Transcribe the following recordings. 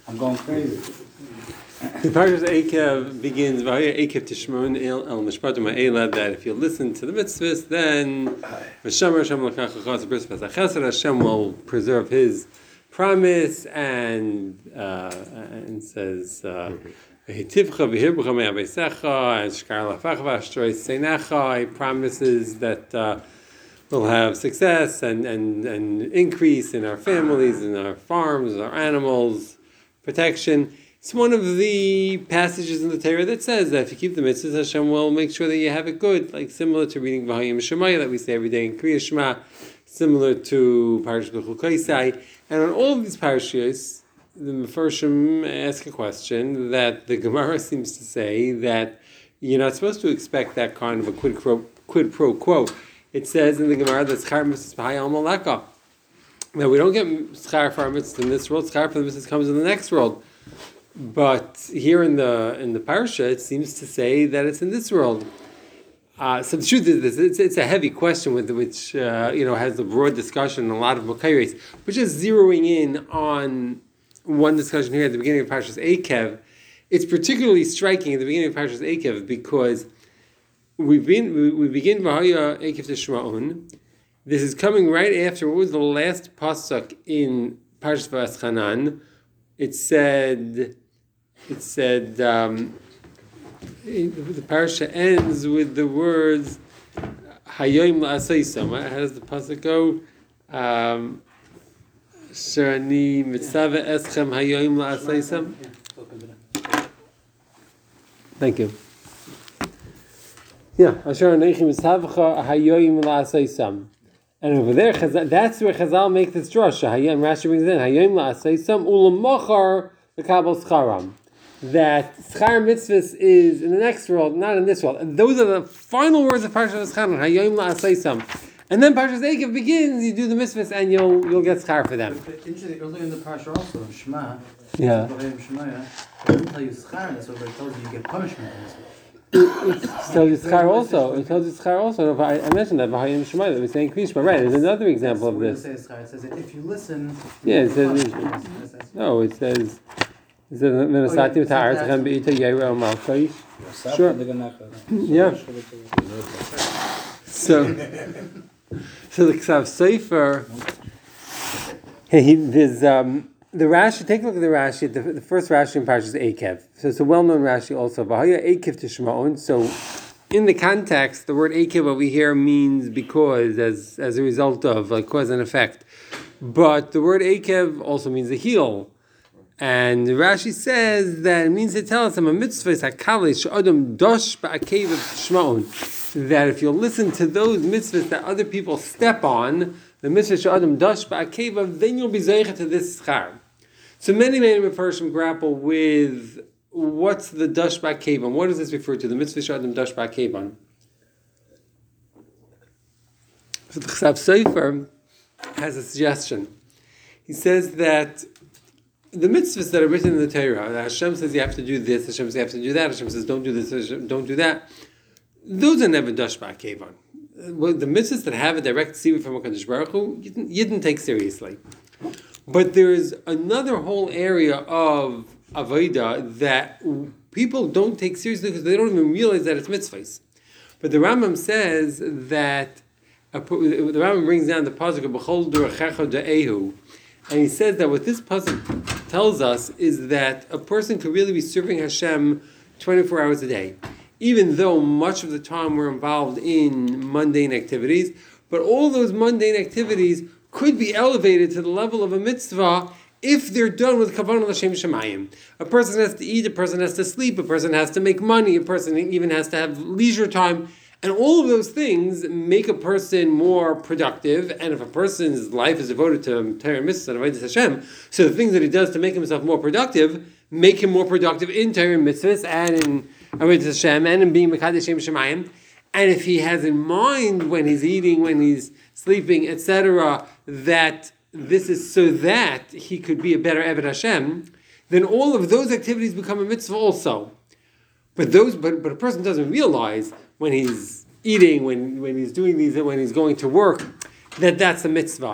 I'm going crazy. The Parshas Eikev begins v'haya Eikev tishmon el mishpatim ha'ela, that if you listen to the mitzvahs, then Hashem will preserve His promise, and says He promises that we'll have success and increase in our families, in our farms, our animals, protection. It's one of the passages in the Torah that says that if you keep the mitzvahs, Hashem will make sure that you have it good, like similar to reading V'hayim Shemaya that we say every day in Kriya Shema, similar to Parashat B'chul Kaisai. And on all of these parashas, the Mefarshim ask a question that the Gemara seems to say that you're not supposed to expect that kind of a quid pro quo. It says in the Gemara that Schar Mitzvahs B'hayal Malaka, that we don't get Schar for our mitzvahs in this world, Schar for the mitzvahs comes in the next world. But here in the parsha, it seems to say that it's in this world. So the truth is this: it's a heavy question which has a broad discussion and a lot of Makayres. But just zeroing in on one discussion here at the beginning of Parshas Eikev, it's particularly striking at the beginning of Parshas Eikev because we begin V'haya Eikev Tishma'un. This is coming right after what was the last pasuk in Parshas V'aschanan. It said the parasha ends with the words Hayom la'asaysam. How does the pasuk go? Shani mitzvah eschem hayom la'asaysam. Thank you. Yeah, Asher anechi mitzvah hayom la'asaysam. And over there, that's where Chazal make this drasha. Hayom, Rashi brings in Hayom la'asaysam ulamachar l'kabel scharam. That schar mitzvahs is in the next world, not in this world. And those are the final words of Parshas V'aschanan. Hayom la'asaysam. And then Parshas Eikev begins. You do the mitzvahs, and you'll get schar for them. Interesting. Earlier in the parsha also, Shema. Yeah. Shema. It doesn't tell you schar. That's what it tells you get punishment. It tells you schar also. It tells you schar also. I mentioned that V'hayim Shemai that we say in Kriya Shema. Right. There's another example of this. It says that if you listen. Yeah. It says. No. It says. V'nasatim ta'aretzachem be'ita yaira u'malchaish. Sure. Yeah. So the Ksav Sefer. There's the Rashi. Take a look at the Rashi. The first Rashi in Parshas Eikev. So it's a well-known Rashi also. V'haya Eikev Tishma'on. So in the context, the word Eikev over here means because, as a result of, like cause and effect. But the word Eikev also means a heel. And Rashi says that it means to tell us, that if you'll listen to those mitzvahs that other people step on, the mitzvah she'adam dash ba'akeva, then you'll be zeicha to this schar. So many Mefarshim grapple with what's the dash ba'akeva. What does this refer to? The mitzvah she'adam dash ba'akeva. So the Ksav Sefer has a suggestion. He says that the mitzvahs that are written in the Torah, that Hashem says you have to do this, Hashem says you have to do that, Hashem says don't do this, Hashem, don't do that, those are never dash ba'akeva. Well, the mitzvahs that have a direct tzivah from HaKadosh Baruch Hu, you didn't take seriously. But there's another whole area of avodah that people don't take seriously because they don't even realize that it's mitzvahs. But the Rambam says that the Rambam brings down the pasuk of B'chol D'orachecha Da'ehu, and he says that what this pasuk tells us is that a person could really be serving Hashem 24 hours a day, even though much of the time we're involved in mundane activities, but all those mundane activities could be elevated to the level of a mitzvah if they're done with kavanah l'shem shemayim. A person has to eat, a person has to sleep, a person has to make money, a person even has to have leisure time, and all of those things make a person more productive. And if a person's life is devoted to Torah mitzvahs and avodas Hashem, so the things that he does to make himself more productive make him more productive in Torah mitzvahs and in avodas Hashem and in being mekadesh Shem shemayim. And if he has in mind when he's eating, when he's sleeping, etc., that this is so that he could be a better Eved Hashem, then all of those activities become a mitzvah also. But a person doesn't realize when he's eating, when he's doing these, when he's going to work, that's a mitzvah.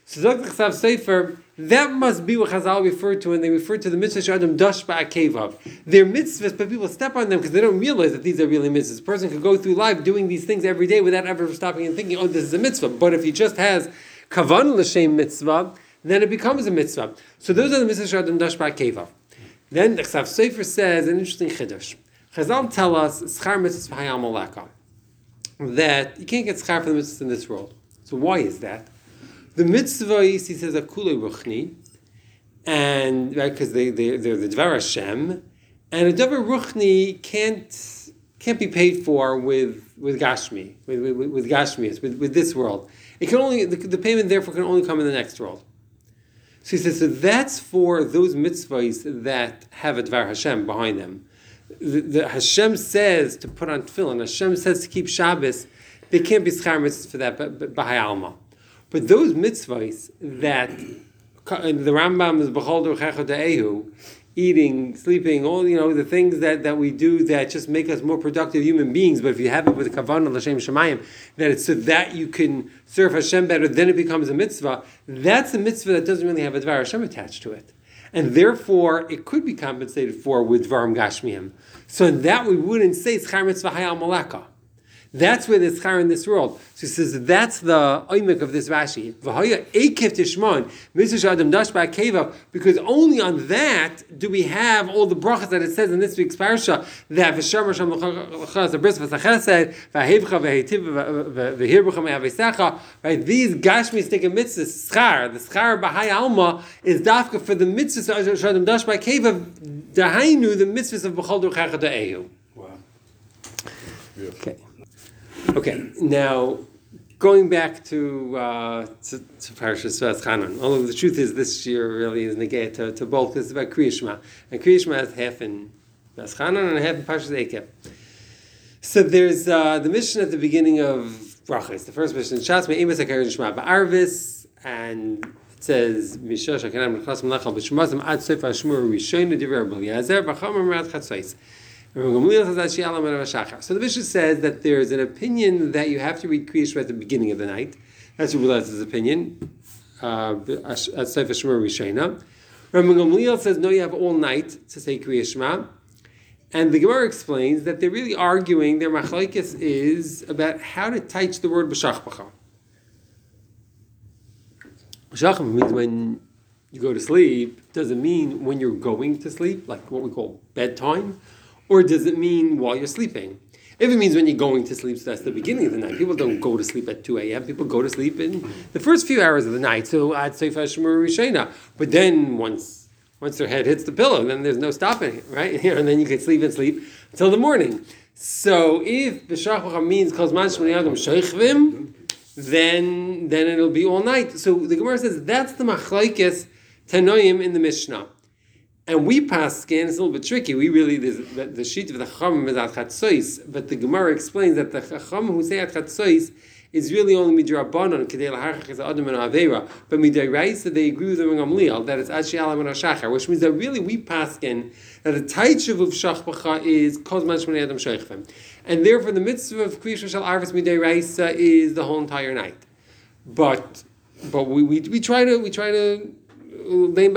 So Dr. Chsav Sefer, that must be what Chazal referred to when they refer to the mitzvah Shadam Dash Ba'akevav. They're mitzvahs, but people step on them because they don't realize that these are really mitzvahs. A person could go through life doing these things every day without ever stopping and thinking, oh, this is a mitzvah. But if he just has kavan l'shem mitzvah, then it becomes a mitzvah. So those are the mitzvahs Shadam Dash Ba'akevav. Then the Chsav Sefer says an interesting chiddush. Chazal tell us schar mitzvahs v'hayal malaka, that you can't get schar for the mitzvahs in this world. So why is that? The mitzvah, he says, are kulei ruchni, and right, because they're the Dvar Hashem, and a Davar Ruchni can't be paid for with Gashmi, with Gashmias, with this world. It can only the payment therefore can only come in the next world. So he says, so that's for those mitzvahs that have a Dvar Hashem behind them. The Hashem says to put on tefillin, Hashem says to keep Shabbos, they can't be schar mitzvahs for that, but b'hai alma. But those mitzvahs that the Rambam is b'chol d'ruchecha da'ehu, eating, sleeping, all the things that we do that just make us more productive human beings. But if you have it with kavanah l'shem shemayim, that it's so that you can serve Hashem better, then it becomes a mitzvah. That's a mitzvah that doesn't really have a Dvar Hashem attached to it, and therefore it could be compensated for with Dvarim Gashmiyim. So in that we wouldn't say schar mitzvah hayal malaka. That's where there's schar in this world. So he says that's the oimik of this Rashi. V'haya ekev tishman mitzvah adam dash ba'akeva, because only on that do we have all the brachas that it says in this week's parsha that v'shar masham l'chas abris v'sachesed v'hevcha v'hetiv v'hirbucha me'avesecha. Right, these gashmis take a mitzvah schar. The schar b'hai alma is dafka for the mitzvah adam dash ba'akeva. Dahainu the mitzvahs of b'chol d'ruchecha da'ehu. Wow. Okay. Okay, now going back to Parashas Chanan. Although the truth is, this year really is negate to both. This is about Kriya Shema, and Kriya Shema is half in Chanan and half in Parashas Eikev. So there's the mission at the beginning of Brachos. The first mission, Shas Me'emes HaKarin Shema Ba'arvis, and it says Mishash HaKanan B'chas Melachal B'Shemazim Ad Sof HaShmur Rishon Divrei Rabbi Eliezer B'cham Merat Chatzos. So the Mishnah says that there's an opinion that you have to read Kriya Shema at the beginning of the night. That's Rabbi Eliezer opinion. At Sefer Shemur Rishayna. Rabbi Gamliel says no, you have all night to say Kriya Shema. And the Gemara explains that they're really arguing. Their machlokes is about how to teach the word b'shachbacha. B'shachbacha means when you go to sleep. Does it mean when you're going to sleep, like what we call bedtime? Or does it mean while you're sleeping? If it means when you're going to sleep, so that's the beginning of the night. People don't go to sleep at 2 a.m. People go to sleep in the first few hours of the night. So I'd say Shemur Rishayna. But then once their head hits the pillow, then there's no stopping it, right? And then you can sleep until the morning. So if B'shachbacha means Kozman Shmoni Adam Sheichvim, then it'll be all night. So the Gemara says that's the machlokes Tanoim in the Mishnah. And we paskin, it's a little bit tricky. We really, the sheet of the Chachamim is at Chatzois, but the Gemara explains that the Chachamim who say at Chatzois is really only midrabanan kedei laharchach es adam and avera, but midiraisa they agree with the Gamliel that it's ashi alam and ashachar, which means that really we paskin that the taitchav of shachbacha is kozman shmoni adam sheichvim, and therefore the mitzvah of kriya shel arvis midiraisa is the whole entire night. But we try to. Okay,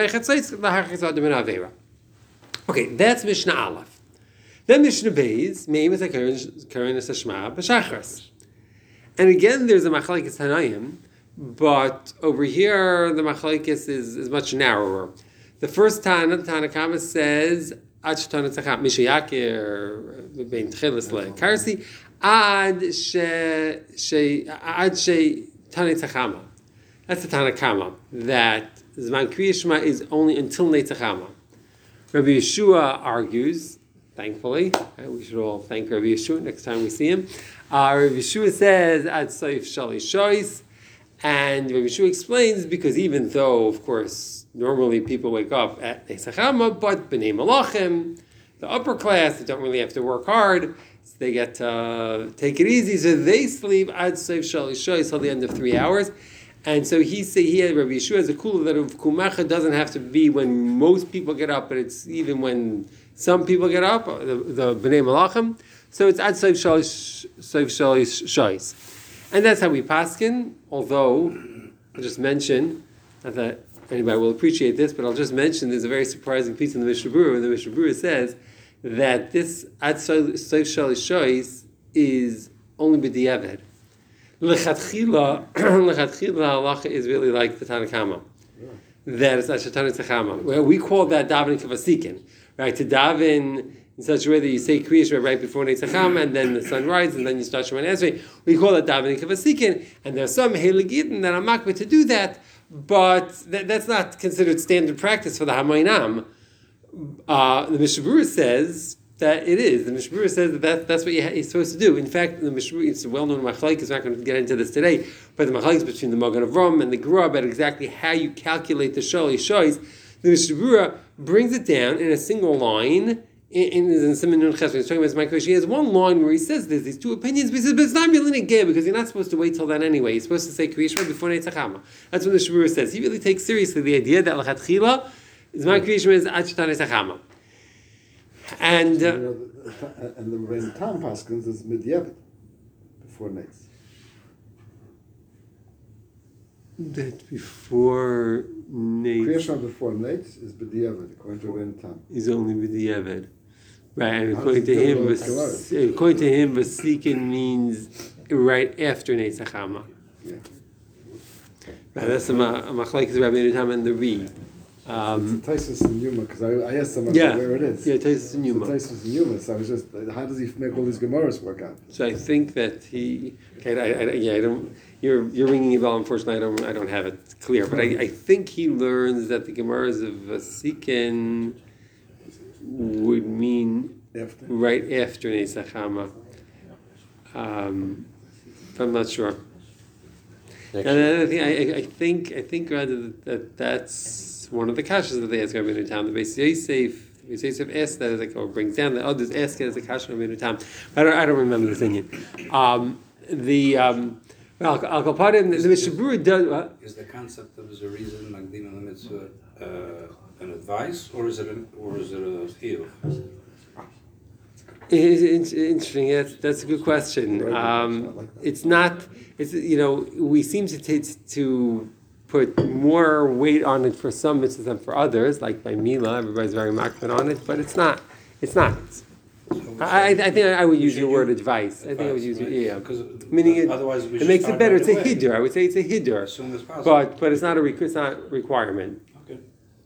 that's Mishnah Aleph. Then Mishnah Beis, Me'emes HaKarin Shema B'Shachris. And again, there's a machlokes Tanaim, but over here the machlokes is much narrower. The first Tana, the Tanakama says, Ad Shetana Tzacham Mishayakir Bein Tchilas LeKarsi Ad She Tani Tzachama. That's the Tanakama, that Zman Kriya Shema is only until Netzachama. Rabbi Yeshua argues, thankfully, we should all thank Rabbi Yeshua next time we see him. Rabbi Yeshua says, Ad Soif Shali Shois, and Rabbi Yeshua explains, because even though, of course, normally people wake up at Netzachama, but B'nai Malachim, the upper class, they don't really have to work hard, so they get to take it easy, so they sleep Ad Soif Shali Shois till the end of 3 hours. And so he had Rabbi Yeshua has a kula that of kumacha doesn't have to be when most people get up, but it's even when some people get up, the B'nai Malachim. So it's ad soif shalish shais, and that's how we paskin. Although I'll just mention, not that anybody will appreciate this, but I'll just mention there's a very surprising piece in the Mishnah Berurah. The Mishnah Berurah says that this Ad Soif Shalish Shois is only b'diavad. Lechatchila halacha is really like the Tanakama. That is Ashatan Tzachama. Well, we call that davening kavasikin, right? To daven in such a way that you say Kriya Shema right before Netzachama, and then the sun rises, and then you start Shema Esrei. We call that davening kavasikin, and there are some Heiligidin that are makbet to do that, but that's not considered standard practice for the Hamainam. The Mishnah Berurah says that it is. The Mishnah Berurah says that's what you're supposed to do. In fact, the Mishnah Berurah, it's a well-known machlokes. I'm not going to get into this today, but the machlokes between the Magen Avraham and the Gerah about exactly how you calculate the Shalish Shois. The Mishnah Berurah brings it down in a single line. In Simon Nun Ches, when he's talking about Ma'aser, he has one line where he says there's these two opinions, but he says, but it's not really negay because you're not supposed to wait till then anyway. You're supposed to say Kriya Shema before Netzachama. That's what the Mishnah Berurah says. He really takes seriously the idea that L'chatchila Zman Kriya Shema is Ad Shatan Netzachama. And and the Ren Tam Paskins is Midyevet before Netz. That before Kriya Netz Shema before Netz is Midyevet according to Ren Tam. is only with the Eved. Right, and How according does to it him, go with Vasikin means right after Netzachama. Yeah. Right, that's a machlokes Rabbi Tam and the Ri. It's a Taisus in Yuma because I asked someone where it is. Yeah, Taisus in Yuma. It's a Taisus in Yuma. So I was just, how does he make all these Gemaras work out? So I think that he. Okay, I don't. You're ringing a bell. Unfortunately, I don't have it clear, but I think he learns that the Gemaras of Vasikin would mean right after Netzachama. But I'm not sure. And I think rather that that's one of the kashas that they ask Rabbi Tam. The Beis Yosef asks that as or brings down. The others ask it as a kasha of Rabbi Tam. I don't remember the opinion. Al Kaparim, the Mishnah Berurah does. Is the concept of the reason Magdin on the mitzvah an advice, or is it a chiyuv? It's interesting. That's a good question. It's not. It's we seem to put more weight on it for some mitzvahs than for others. Like by Mila, everybody's very makbid on it, but it's not. It's not. I think I would use your word advice. I think I would use meaning otherwise it makes it better. It's a hiddur. I would say it's a hiddur. As soon as possible. But it's not a requirement. Okay.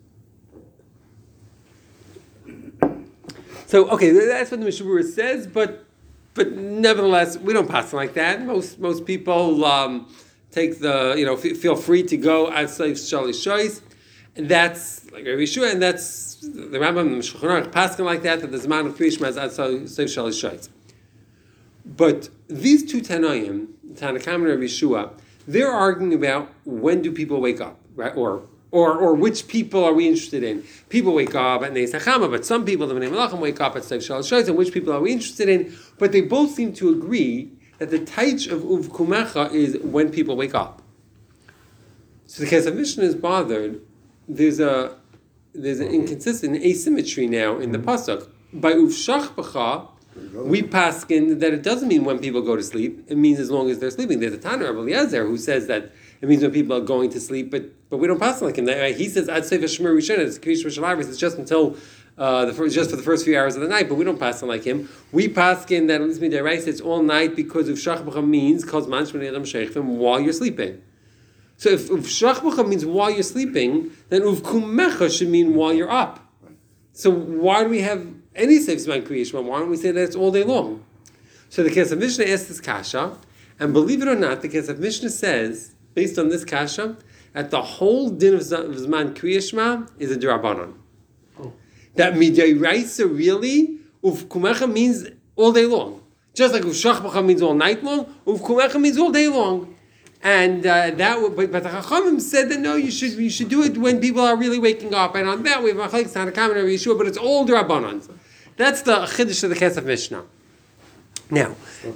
So that's what the Mishnah Berurah says, but nevertheless we don't pass it like that. Most people take the feel free to go outside Shalish Shois, and that's like Rabbi Yeshua, and that's the Rambam and the Shulchan Aruch paskin like that the Zman of Kriya Shema is outside Shalish Shois. But these two Tanoim, Tanakam and Rabbi Yeshua, they're arguing about when do people wake up, right? Or which people are we interested in? People wake up at Netzachama, but some people, the Bnei Melachim, wake up at Shalish Shois, and which people are we interested in? But they both seem to agree that the taich of Uvkumecha is when people wake up. So the case of Mishnah is bothered. There's an inconsistent asymmetry now in the pasuk. By Uvshachbacha, we paskin that it doesn't mean when people go to sleep. It means as long as they're sleeping. There's a Tana of Eliezer who says that it means when people are going to sleep, but we don't pass like him. He says Ad Soif Shemur Rishon. It's Kriya Shema. It's just until just for the first few hours of the night, but we don't pass it like him. We pass in that at least midday it's all night because of Shachbacha means while you're sleeping. So if Shachbacha means while you're sleeping, then Uvkumecha should mean while you're up. So why do we have any Seif Zman Kriya Shema? Why don't we say that it's all day long? So the Kesef Mishnah asks this kasha, and believe it or not, the Kesef Mishnah says, based on this kasha, that the whole din of Zman Kriya Shema is a D'Rabbanan. That midday raisa really uvkumecha means all day long, just like uvshachbacha means all night long. Uvkumecha means all day long, and but the Chachamim said that no, you should do it when people are really waking up. And on that we have machlokes Tanakam and Rabbi Yeshua, but it's all D'Rabbanan. That's the chiddush of the Kesef Mishnah. Now,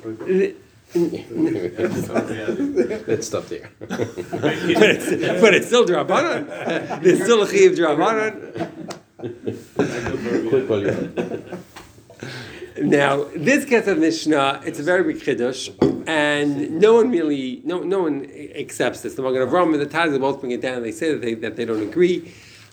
let's stop there. but it's still D'Rabbanan. There's still a chiyuv D'Rabbanan. Now, this Kesef Mishnah, it's a very big chiddush, and no one accepts this. The Magen Avraham and the Taz, they both bring it down. They say that they don't agree,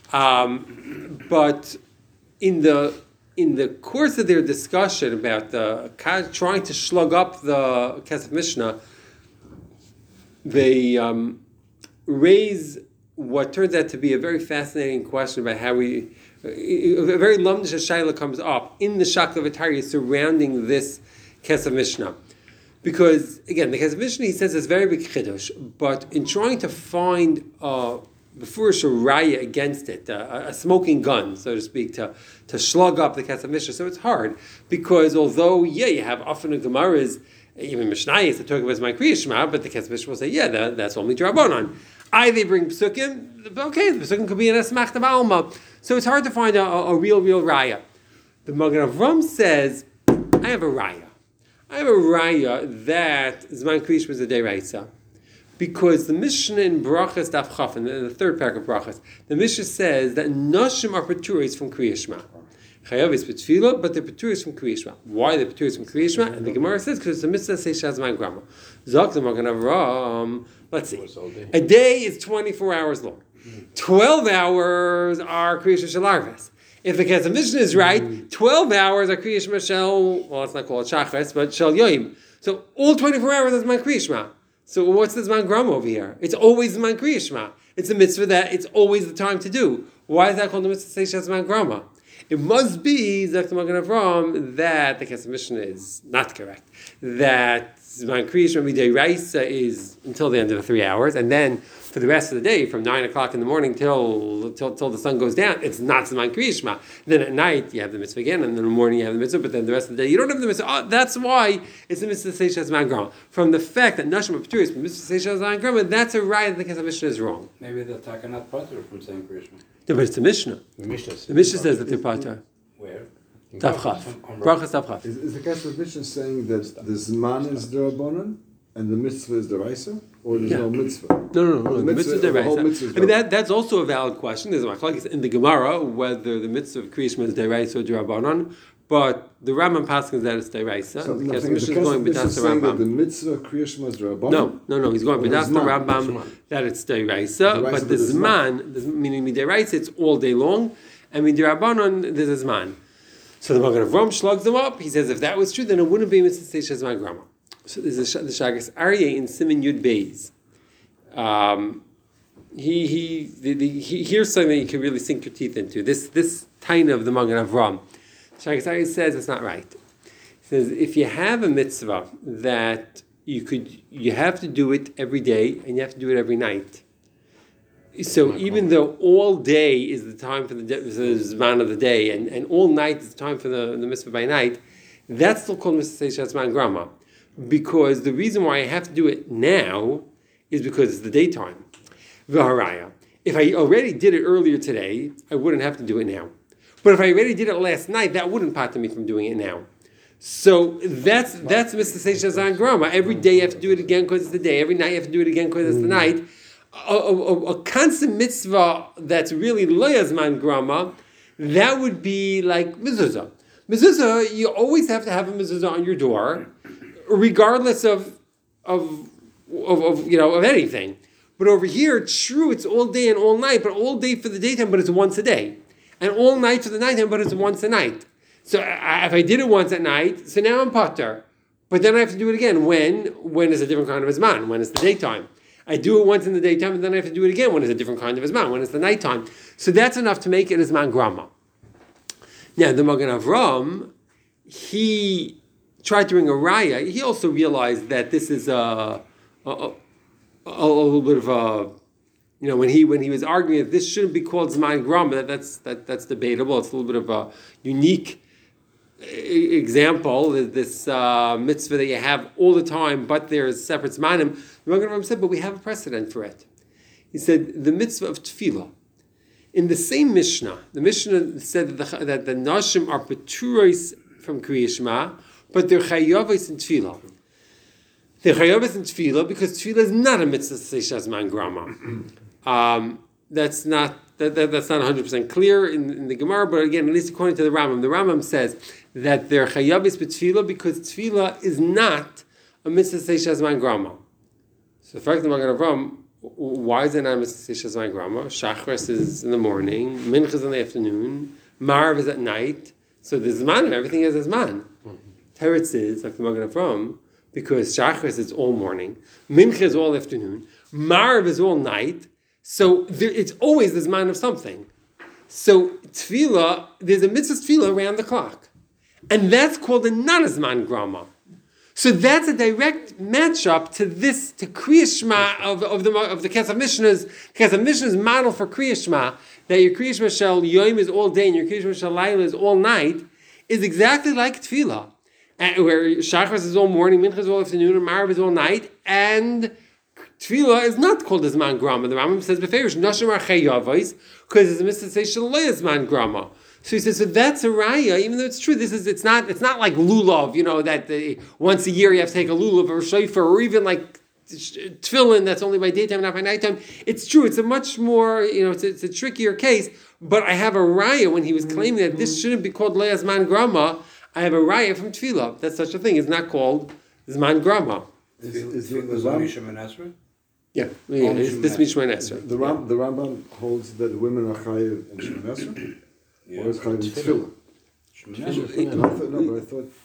but in the course of their discussion about trying to slug up the Kesef Mishnah, they raise what turns out to be a very fascinating question about how a very lamdish shaila comes up in the Shakla V'Tarya surrounding this Kesef Mishnah. Because, again, the Kesef Mishnah, he says, is very big chiddush, but in trying to find before raya against it, a smoking gun, so to speak, to slug up the Kesef Mishnah, so it's hard, because although, you have often in Gemaras, even Mishnayos, to talk about my Kriya Shema, but the Kesef Mishnah will say, that's only Drabanan. They bring Psukim, okay, the Psukim could be an Esmach Alma. So it's hard to find a real raya. The Magen Avraham says, I have a raya. I have a raya that Zman Kriya was a Deraisa. Because the Mishnah in Brachas Daf Chaf, in the third parak of Brachas, the Mishnah says that Nashim are Peturis from Kriya Shema. Chayav is Petfila, but they're Peturis from Kriya Shema. Why they're Peturis from Kriya Shema? And the Gemara says, because it's a mitzvah say Shazman Grama. Zok the Magen Avraham, let's see. A day is 24 hours long. 12 hours are Kriya Shema Shalarves. If the Kesef Mishnah is right, 12 hours are Kriya Shema Shel, well, let's not call it Shachris, but Shel Yoim. So all 24 hours is my Kriya Shema. So what's the Zman Grama over here? It's always Zman Kriya Shema. It's a mitzvah that it's always the time to do. Why is that called the mitzvah say Shazman Grama? It must be, Zok the Magen Avraham, that the Kesef Mishnah is not correct. That Zman Kriya Shema Midei is until the end of the 3 hours, and then for the rest of the day, from 9 o'clock in the morning till the sun goes down, it's not Zman Kriya Shema. Then at night you have the mitzvah again, and then in the morning you have the mitzvah, but then the rest of the day you don't have the mitzvah. That's why it's the mitzvah say Shazman Grama. From the fact that Nashim Peturis, the mitzvah say Shazman Grama, that's a right that the Kesef Mishnah is wrong. Maybe the Takanat Pater from saying Kriya Shema. No, but it's the Mishnah. The Mishnah says that they're Pater. Where? Daf Chaf. Brachas Daf Chaf. Is the Kesef Mishnah saying that the Zman is the Rabbanon and the mitzvah is the Raisa? Or there's no mitzvah? No. The mitzvah is the Raisa. I mean, that's also a valid question. There's a machlokes in the Gemara whether the mitzvah of Kriya Shema is Deraisa or Drabanan, but the Rambam paskins that it's Deraisa. So the Kesef Mishnah is going Mishnah b'das the saying that the Rambam. mitzvah of Kriya Shema is Rabbanon? No. He's going b'das the Rambam that it's Deraisa, but the Zman, meaning Midiraisa, it's all day long, and Midirabanan, there's a Zman. So the Magen Avraham shlugs them up. He says if that was true, then it wouldn't be mitzvah say Shazman Grama. So there's the Shagas Aryeh in Siman Yud Beis. He here's something you can really sink your teeth into. This taina of the Magen Avraham. Shagas Aryeh says it's not right. He says if you have a mitzvah that you have to do it every day and you have to do it every night. So even though all day is the time for the Zman of the day and all night is the time for the mitzvah by night, that's still called mitzvah Shazman Grama. Because the reason why I have to do it now is because it's the daytime. V'haraya. If I already did it earlier today, I wouldn't have to do it now. But if I already did it last night, that wouldn't pater me from doing it now. So that's mitzvah Shazman Grama. Every day you have to do it again because it's the day. Every night you have to do it again because it's the night. A constant mitzvah that's really lo yazman grama, that would be like mezuzah. Mezuzah, you always have to have a mezuzah on your door, regardless of anything. But over here, true, it's all day and all night, but all day for the daytime, but it's once a day, and all night for the nighttime, but it's once a night. So if I did it once at night, so now I'm pater, but then I have to do it again. When is a different kind of zman? When is the daytime? I do it once in the daytime, and then I have to do it again when it's a different kind of Zman, when it's the nighttime. So that's enough to make it a Zman Grama. Now, the Magen Avraham, he tried to bring a raya. He also realized that this is a little bit of a, when he was arguing that this shouldn't be called Zman Grama, that's debatable. It's a little bit of a unique example, this mitzvah that you have all the time, but there's separate zmanim. The Magen Avraham said, but we have a precedent for it. He said the mitzvah of tefillah. In the same Mishnah, the Mishnah said that the nashim are peturos from Kriya Shema, but they're chayavos in tefillah. They're chayavos in tefillah because tefillah is not a mitzvah to say Shazman Grama. That's not That's not 100% clear in the Gemara, but again, at least according to the Rambam says that they're chayavis b'tefillah because tefillah is not a mitzvah seisha zman grama. So, the fact the Magen Avraham, why is it not a mitzvah seisha zman grama? Shachris is in the morning, Mincha is in the afternoon, Marav is at night. So the zman of everything is a zman. Teretz is like the Magen Avraham because Shachris is all morning, Mincha is all afternoon, Marav is all night. So it's always the zman of something. So tefillah, there's a mitzvah tefillah around the clock. And that's called a non-zman grama. So that's a direct matchup to Kriya Shema of the Kesef Mishnah's. Kesef Mishnah's model for Kriya Shema, that your Kriya Shema shel Yom is all day and your Kriya Shema shel Laila is all night, is exactly like tefillah. Where Shachris is all morning, Mincha is all afternoon, and Marav is all night, and tefillah is not called a zman grama. The Rambam says beferish nashim are chayavos because it's a mitzvah say shalei zman grama. So he says, so that's a raya, even though it's true. It's not like lulav, that once a year you have to take a lulav or shofar, or even like tefillin that's only by daytime, not by nighttime. It's true. It's a much more, it's a trickier case. But I have a raya when he was claiming that this shouldn't be called leah zman grama. I have a raya from tefillah. That's such a thing. It's not called zman grama. Is the Rambam? Yeah, this means Shemon Esrei. The Rambam holds that women are chayiv in Shemon Esrei, or is chayiv in tefillah. I thought.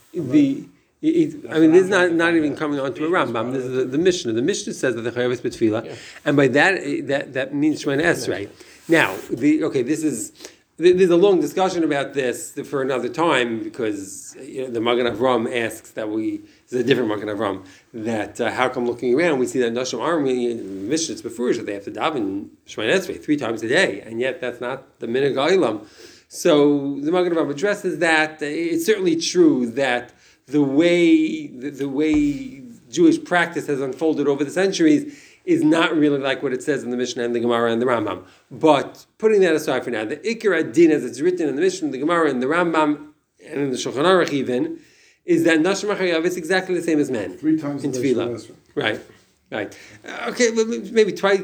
This is not even coming onto a Rambam. This is the Mishnah. The Mishnah says that the chayav is b'tefillah, and by that means Shemon Esrei. Now, there's a long discussion about this for another time because the Magen Avraham asks that this is a different Magen Avraham, that how come looking around we see that Nashim Army in Mishnah before that they have to daven Shemon Esrei 3 times a day, and yet that's not the minhag Olam. So the Magen Avraham addresses that. It's certainly true that the way Jewish practice has unfolded over the centuries is not really like what it says in the Mishnah and the Gemara and the Rambam. But putting that aside for now, the Ikar Adin, as it's written in the Mishnah, the Gemara, and the Rambam, and in the Shulchan Aruch even, is that Nashim HaChayav is exactly the same as men. 3 times in Tefillah. Right. Okay, maybe twice.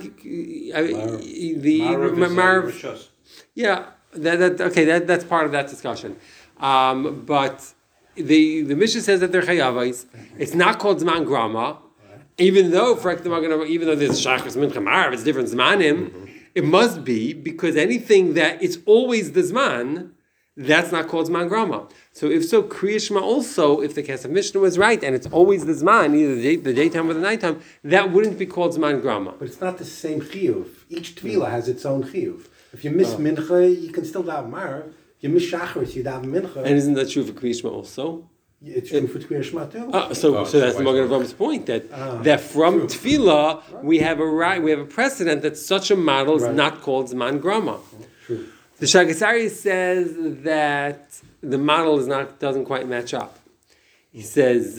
Marv. Yeah, that's part of that discussion. But the Mishnah says that they're chayavais. It's not called Zman Grama. Even though there's Shachris Mincha Marav, it's different Zmanim, it must be because anything that it's always the Zman, that's not called Zman Grama. So if so, Kriya Shema also, if the Kesef Mishnah was right and it's always the Zman, either the daytime or the nighttime, that wouldn't be called Zman Grama. But it's not the same chiyuv. Each tefillah has its own chiyuv. If you miss Mincha, you can still daven Marav. If you miss Shachris, you daven Mincha. And isn't that true for Kriya Shema also? It's true for Kriya Shema too. So that's the Magen Avraham point that from Tefillah we have a precedent that such a model is not called Zman Grama. True. The Shagasari says that the model doesn't quite match up. He says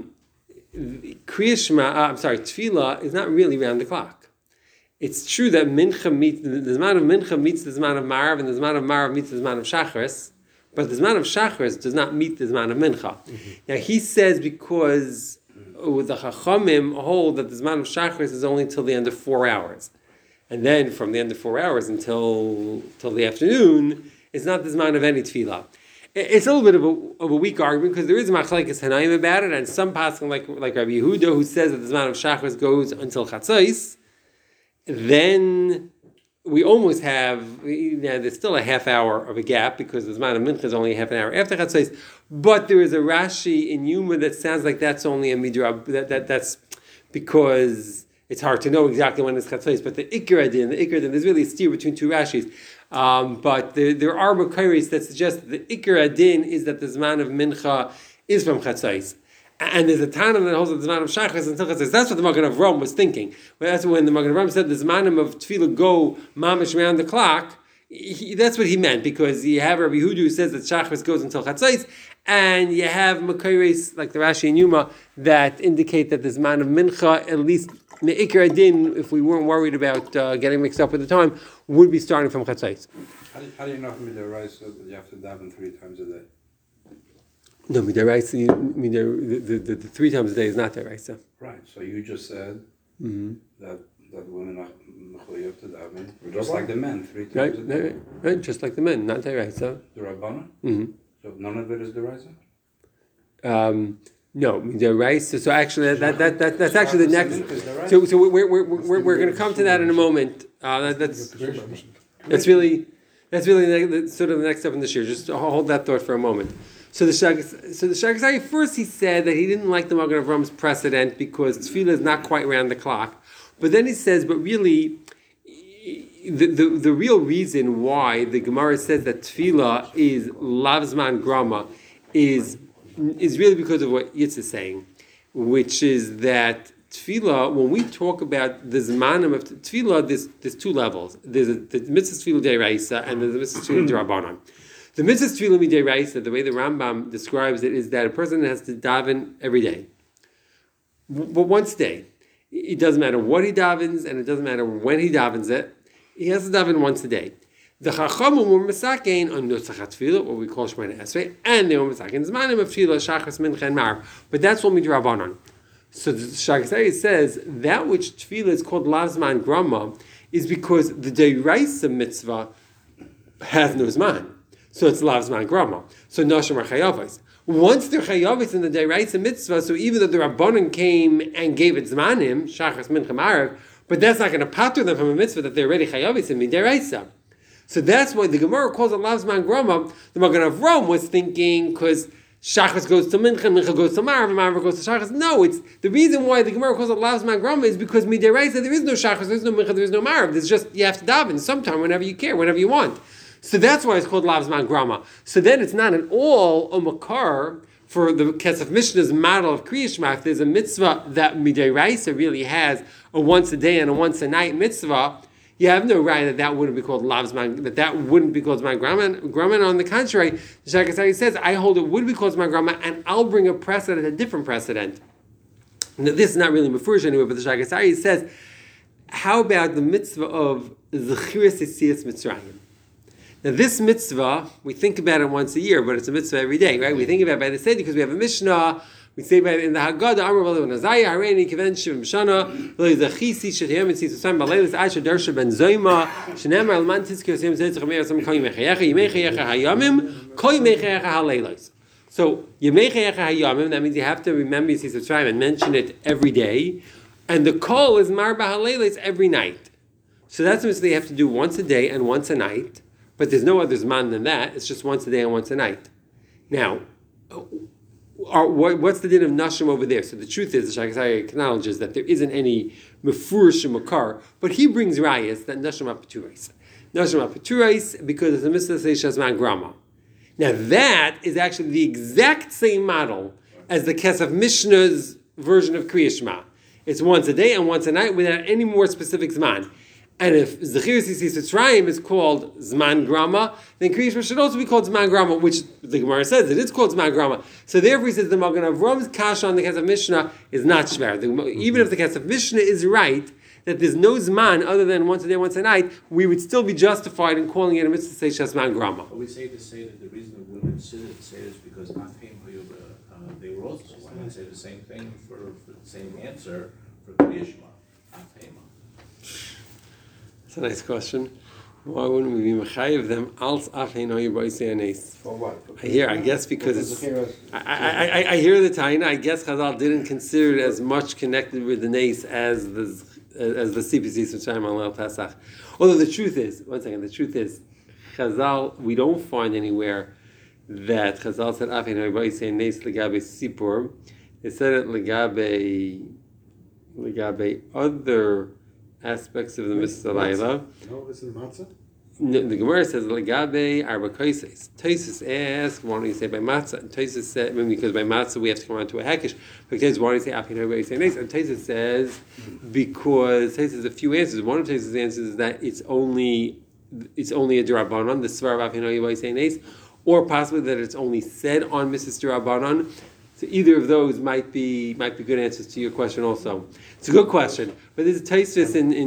Tefillah is not really round the clock. It's true that Mincha meets the Zman of Mincha meets the Zman of Marav, and the Zman of Marav meets the Zman of Shachris. But the Zman of Shachris does not meet the Zman of Mincha. Now he says because the Chachamim hold that the Zman of Shachris is only till the end of 4 hours. And then from the end of 4 hours until the afternoon, it's not the Zman of any Tefillah. It's a little bit of a weak argument because there is a Machlekes Hanayim about it, and some passing like Rabbi Yehuda who says that the Zman of Shachris goes until Chatzos. Then we almost have, there's still a half hour of a gap because the Zman of Mincha is only a half an hour after Chatzos. But there is a Rashi in Yuma that sounds like that's only a midrab. That's because it's hard to know exactly when it's Chatzos. But the Ikar Adin, there's really a steer between 2 Rashis. But there are Makairis that suggest that the Ikar Adin is that the Zman of Mincha is from Chatzos. And there's a Tanam that holds that the Zman of Shachris until Chatzos. That's what the Magen Avraham was thinking. Well, that's when the Magen Avraham said the Zmanim of Tefillah go mamish around the clock. That's what he meant, because you have Rabbi Yehuda who says that Shachris goes until Chatzos, and you have Makairis like the Rashi and Yuma that indicate that the Zman of Mincha, at least Me'ikar Adin, if we weren't worried about getting mixed up with the time, would be starting from Chatzos. How do you know from the rice that you have to daven 3 times a day? No, the 3 times a day is not Deraisa. Right. So you just said that that women are mechuyev to daven, just like the men, 3 times Right, a day. right, just like the men, not deraisa. The Rabbana? Mm-hmm. So none of it is deraisa? No, deraisa. So actually, that's actually the next. So we're going to come to that in a moment. That's really sort of the next step in this year. Just hold that thought for a moment. So the Shagasari first he said that he didn't like the Magen Avram's precedent because tefillah is not quite round the clock. But then he says, but really, the real reason why the Gemara says that tefillah is lavzman grama is really because of what Yitz is saying, which is that tefillah, when we talk about the zmanim of tefillah, there's 2 levels. There's the mitzvah tefillah deraisa and there's the mitzvah tefillah derabanan. The mitzvah tefillah deraisa, the way the Rambam describes it, is that a person has to daven every day, but once a day. It doesn't matter what he davens, and it doesn't matter when he davens it. He has to daven once a day. The Chachamim were masakein on Nusach Tefillah, what we call Shemona Esrei, and they were masakein zmanim of Tefillah, Shachas, Mincha, and Mar. But that's what midrabanan. So the Shagasari says that which Tefillah is called Lavzman Grama is because the Deiraisa mitzvah has no zman. So it's Lavzman Grama. So Nashim are Chayavos. Once they're Chayavos in the Deiraisa mitzvah, so even though the Rabbanan came and gave it zmanim, Shachas, Mincha, Mar, but that's not going to pater them from a mitzvah that they're already Chayavos in Deiraisa. So that's why the Gemara calls it Lavzman Grama. The Magen Avram was thinking because Shachas goes to Mincha, Mincha goes to Mar, Mar goes to Shachas. No, it's the reason why the Gemara calls it Lavzman Grama is because Midiraisa there is no Shachas, there is no Mincha, there is no Mar. There's just you have to daven sometime whenever you care, whenever you want. So that's why it's called Lavzman Grama. So then it's not at all a makar for the Kesef Mishnah's model of Kriya Shema. There's a mitzvah that Midiraisa really has a once a day and a once a night mitzvah. You have no right that wouldn't be called lavzman, that wouldn't be called zman grama. On the contrary, the Shagasari says, I hold it would be called zman grama, and I'll bring a precedent, a different precedent. Now, this is not really mefurish anyway, but the Shagasari says, how about the mitzvah of Zechiras Yetzias Mitzrayim? Now, this mitzvah, we think about it once a year, but it's a mitzvah every day, right? We think about it by the Seder because we have a Mishnah. We say about it in the Haggadah, Amar Balu Nazaya, Hareini Kiven Shivim Shana, Lo Zachisi Shetiyam Mitzis Usam Baleilis Asher Darsha Ben Zoyma, Shenemar Alman Tizki Yosem Zaytzach Meir Sam Koi Mechayecha, Yimechayecha Hayamim, Koi Mechayecha Haleilos. So Yimechayecha Hayamim, that means you have to remember Yitzis Mitzrayim and mention it every day, and the Kol is Marba Haleilos every night. So that's what they have to do once a day and once a night, but there's no other Zman than that. It's just once a day and once a night. Now, what's the din of Nashim over there? So the truth is, the Shagasari acknowledges that there isn't any Mefurish Makar, but he brings rayas that Nashim Apaturais. Nashim Apaturais because it's a mitzvah Shazman Grama. Now that is actually the exact same model as the Kesef Mishnah's version of Kriya Shema. It's once a day and once a night without any more specific Zman. And if Zechiras Yetzias Mitzrayim is called Zman Grama, then Kriya Shema should also be called Zman Grama, which the Gemara says it is called Zman Grama. So therefore he says the Magen Avram's kasha on the Kesef Mishnah is not shver. Even if the Kesef Mishnah is right, that there's no Zman other than once a day, once a night, we would still be justified in calling it a mitzvah Zman Grama. But we say that the reason that women say this is because they were also, why not say the same thing for the same answer for Kriya Shema? That's a nice question. Why wouldn't we be mechayev them als afhein hoyu b'isei anes? For what? I guess because it's, I hear the Taina. I guess Chazal didn't consider it as much connected with the nes as the CPC Mitzrayim on Leil Pesach. Although the truth is, Chazal, we don't find anywhere that Chazal said afhein hoyu b'isei anes legabe sipur. They said it legabe other aspects of the Mitzvah Laila. No, it's in matzah? The Gemara says legabe arba kaises. Taisus asks, why don't you say by matzah? And Taisus said, because by matzah we have to come on to a hekish. But Taisus, why don't you say afin hoyu b'isei anes? And Taisus says because Taisus has a few answers. One of Taisus' answers is that it's only a derabanan, the svar of afin hoyu b'isei anes, or possibly that it's only said on Mrs. Derabanan. So either of those might be good answers to your question also. It's a good question, but there's a Taisus in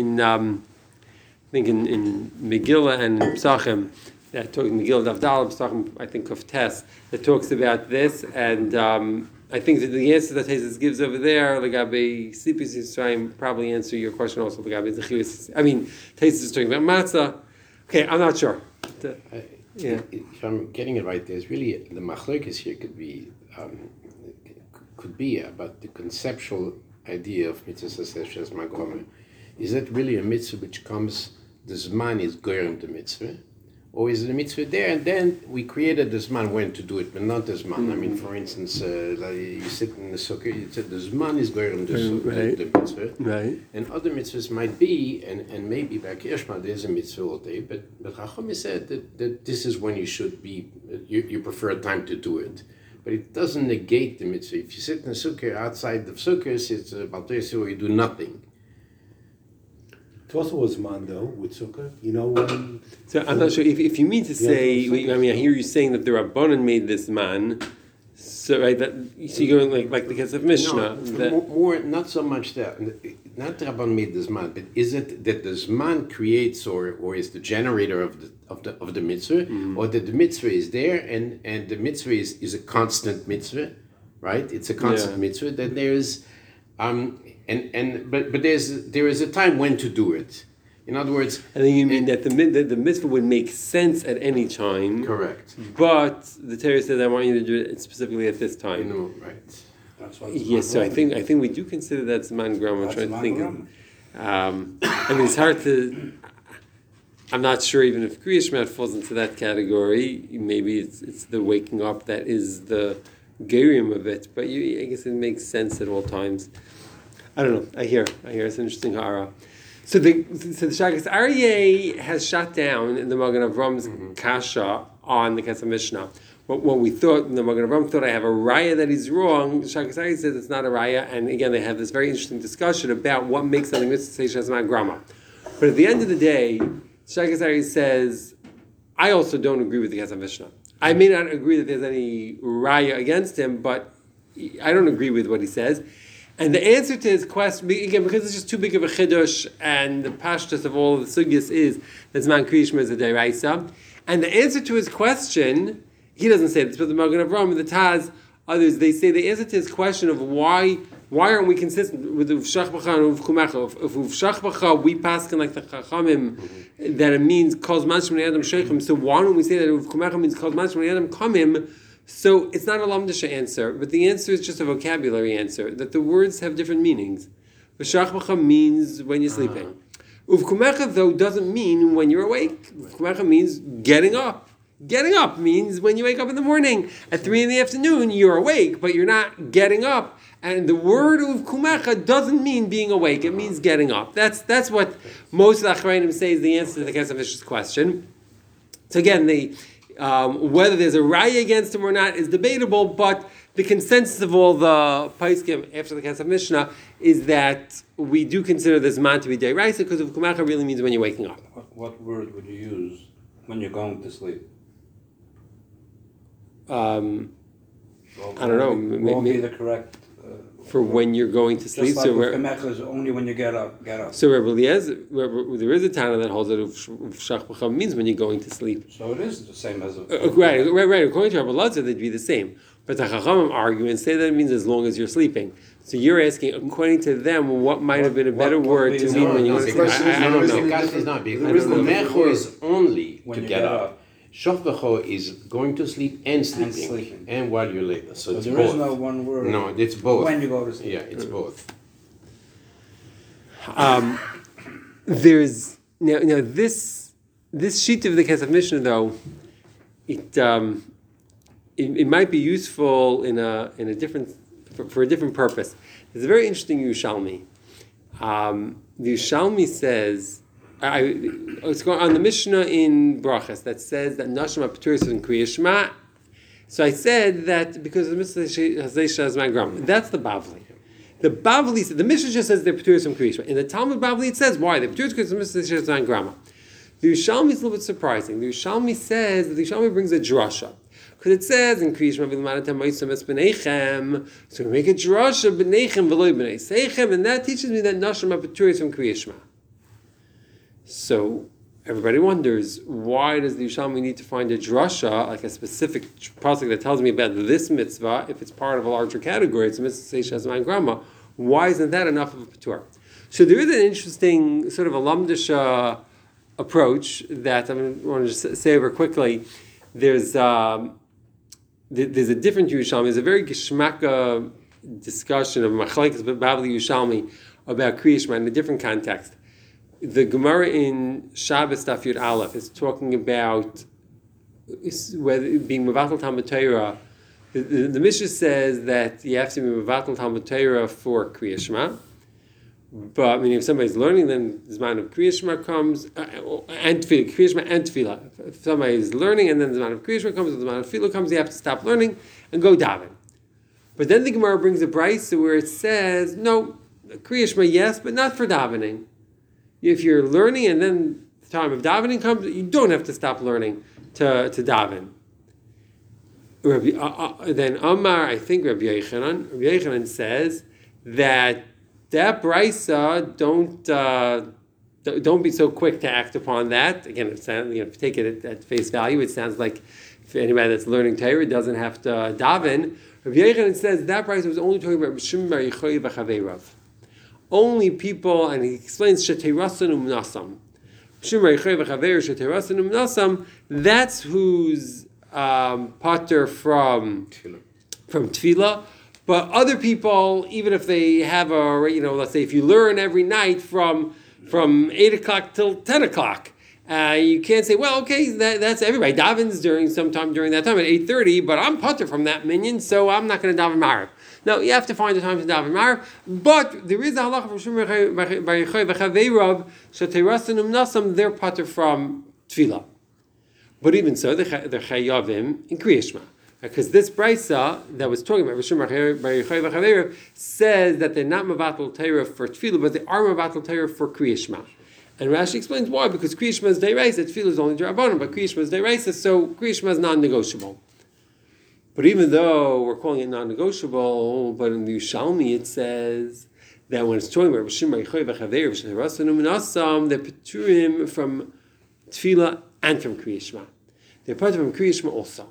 Megillah and Psachim that talks Megillah Daf Daled, Psachim I think of Tes that talks about this, and I think that the answer that Taisus gives over there, Legabe Sipis Yisraim, probably answer your question also. Legabe Zechiyus. I mean, Taisus is talking about matzah. Okay, I'm not sure. Yeah. If I'm getting it right, there's really the machlokes here could be about the conceptual idea of mitzvah seshes magrama. Is that really a mitzvah which comes, the zman is goyim the mitzvah, or is the mitzvah there and then we created the zman when to do it, but not the zman? I mean, for instance, like you sit in the sukkah, you said the zman is goyim the mitzvah, Right. and other mitzvahs might be, and maybe by Kirshma there's a mitzvah all day, but Chacham said that this is when you should be, you prefer a time to do it. But it doesn't negate the mitzvah. If you sit in the sukkah outside the sukkah, it's about this, or you do nothing. It also was man though with sukkah. You know when. So I'm not sure if you mean to say. I mean, I hear you saying that the Rabbanan made this man. So right, that so you're going like the case of Mishnah. No, more not so much that. Not the Rabban made the zman, but is it that the zman creates or is the generator of the mitzvah, or that the mitzvah is there and the mitzvah is a constant mitzvah, right? It's a constant mitzvah. That there is, but there is a time when to do it. In other words, I think you mean that the mitzvah would make sense at any time. Correct. But the Torah says, "I want you to do it specifically at this time." You know, right. That's why Yes, so I think we do consider that Zman Gram. I'm trying to think. I mean, it's hard to. I'm not sure even if Kriya Shema falls into that category. Maybe it's the waking up that is the gerium of it. But I guess it makes sense at all times. I don't know. I hear. It's an interesting hara. So the Shagas Aryeh has shot down in the Magen Avram's kasha on the Kesef Mishnah. What we thought, the Magen Avram thought I have a raya that he's wrong. Shagas Aryeh says it's not a raya, and again they have this very interesting discussion about what makes something mitzvah shazman grama. But at the end of the day, Shagas Aryeh says, I also don't agree with the Kesef Mishnah. I may not agree that there's any raya against him, but I don't agree with what he says. And the answer to his question, again, because it's just too big of a chiddush, and the pashtus of all of the sugyas is that Zman Kriyishma is a deraisa. And the answer to his question, he doesn't say this, but the Magen Avram, the Taz, others, they say the answer to his question of why aren't we consistent with Uvshach B'cha and Uvkumecha? If Uvshach B'cha, we paskin like the Chachamim, that it means Kol Zman Shemini Adam Sheichim, so why don't we say that Uvkumecha means Kol Zman Shemini Adam Kamim? So it's not a lamdisha answer, but the answer is just a vocabulary answer, that the words have different meanings. V'shach b'cha means when you're sleeping. Uvkumecha, though, doesn't mean when you're awake. Uvkumecha means getting up. Getting up means when you wake up in the morning. At 3 p.m, you're awake, but you're not getting up. And the word uvkumecha doesn't mean being awake, it means getting up. That's what most of the Acharayim say is the answer to the Kesef Mishnah's question. So again, whether there's a raya against him or not is debatable, but the consensus of all the Paiskim after the Kesef Mishnah is that we do consider this man to be deraisa because of kumacha really means when you're waking up. What word would you use when you're going to sleep? I don't know. What would be the correct for when you're going to sleep? Just like kumecha is only when you get up. So Rebbe Eliezer, there is a Tana that holds that Uvshach B'cha means when you're going to sleep. So it is the same as right. According to Rebbe Eliezer, they'd be the same. But the Chachamim argue and say that it means as long as you're sleeping. So you're asking, according to them, what might have been a better word to mean when you want to sleep? I don't know. The is not because kumecha is only to get up. Shofbecho is going to sleep and sleeping. And while you're later. So it's there both. Is no one word. No, it's both. When you go to sleep. Yeah, it's both. There's now this sheet of the Kesef Mishnah though, it might be useful in a different for a different purpose. There's a very interesting Yerushalmi. The Yerushalmi says. It's going on the Mishnah in Brachas that says that Nashim HaPeturis in Kriya Shema. So I said that because of the Mitzvah Shazman Gram. That's the Bavli. The Bavli said, the Mishnah just says they're Peturis from Kriya Shema. In the Talmud Bavli it says why? They're Peturis because of the Mitzvah Shazman Gram. The Yerushalmi is a little bit surprising. The Yerushalmi says, the Yerushalmi brings a drasha. Because it says in Kriya Shema, so we make a drasha b'neichem v'loy b'nei seichem, and that teaches me that Nashim HaPeturis from Kriya Shema. So everybody wonders, why does the Yerushalmi need to find a drasha, like a specific pasuk that tells me about this mitzvah, if it's part of a larger category, it's a mitzvah Seish Hazman Grama, why isn't that enough of a patur? So there is an interesting sort of a lamdish approach that I want to just say over quickly. There's a different Yerushalmi. There's a very geschmacka discussion of Machlekes Bavli Yerushalmi about Kriya Shema in a different context. The Gemara in Shabbos Daf Yud Aleph is talking about whether being Mevatel Talmud Torah. The Mishnah says that you have to be Mevatel Talmud Torah for Kriya Shema. But I mean, if somebody's learning, then the Zman of Kriya Shema comes, and Tefillah, Kriya Shema and Tefillah. If somebody's learning, and then the Zman of Kriya Shema comes, and the Zman of Tefillah comes, you have to stop learning and go daven. But then the Gemara brings a brayso where it says, no, Kriya Shema, yes, but not for davening. If you're learning and then the time of davening comes, you don't have to stop learning to daven. Then Amar, I think Rabbi Yochanan says that brayso, don't be so quick to act upon that. Again, if you take it at face value, it sounds like if anybody that's learning Torah doesn't have to daven. Rabbi Yochanan says that brayso was only talking about Shimon Bar Yochai v'Chaveirav. Only people, and he explains Sheterasan Umnasam. Shimon Bar Yochai v'Chaveirav Sheterasan Umnasam. That's who's pater from Tefillah. But other people, even if they have let's say if you learn every night from 8 o'clock till 10 o'clock, you can't say, well, okay, that's everybody. Daven's sometime during that time at 8:30, but I'm pater from that minyan, so I'm not going to daven Ma'ariv. No, you have to find the time to daven Ma'ariv, but there is a halacha from Shimon Bar Yochai v'Chaveirav, Sheterasan Umnasam, they're pater from Tefillah. But even so, they're chayavim in Kriya Shema. Because this brayso that was talking about Shimon Bar Yochai v'Chaveirav says that they're not mevatel Torah for Tefillah, but they are mevatel Torah for Kriya Shema. And Rashi explains why, because Kriya Shema is deiraisa, Tefillah is only d'Rabbanan, but Kriya Shema is deiraisa, so Kriya Shema is non-negotiable. But even though we're calling it non-negotiable, but in the Yerushalmi it says that when it's talking about Shimon Bar Yochai v'Chaveirav, Sheterasan Umnasam, they're peturim from Tefillah and from Kriya Shema. They're part from Kriya Shema also.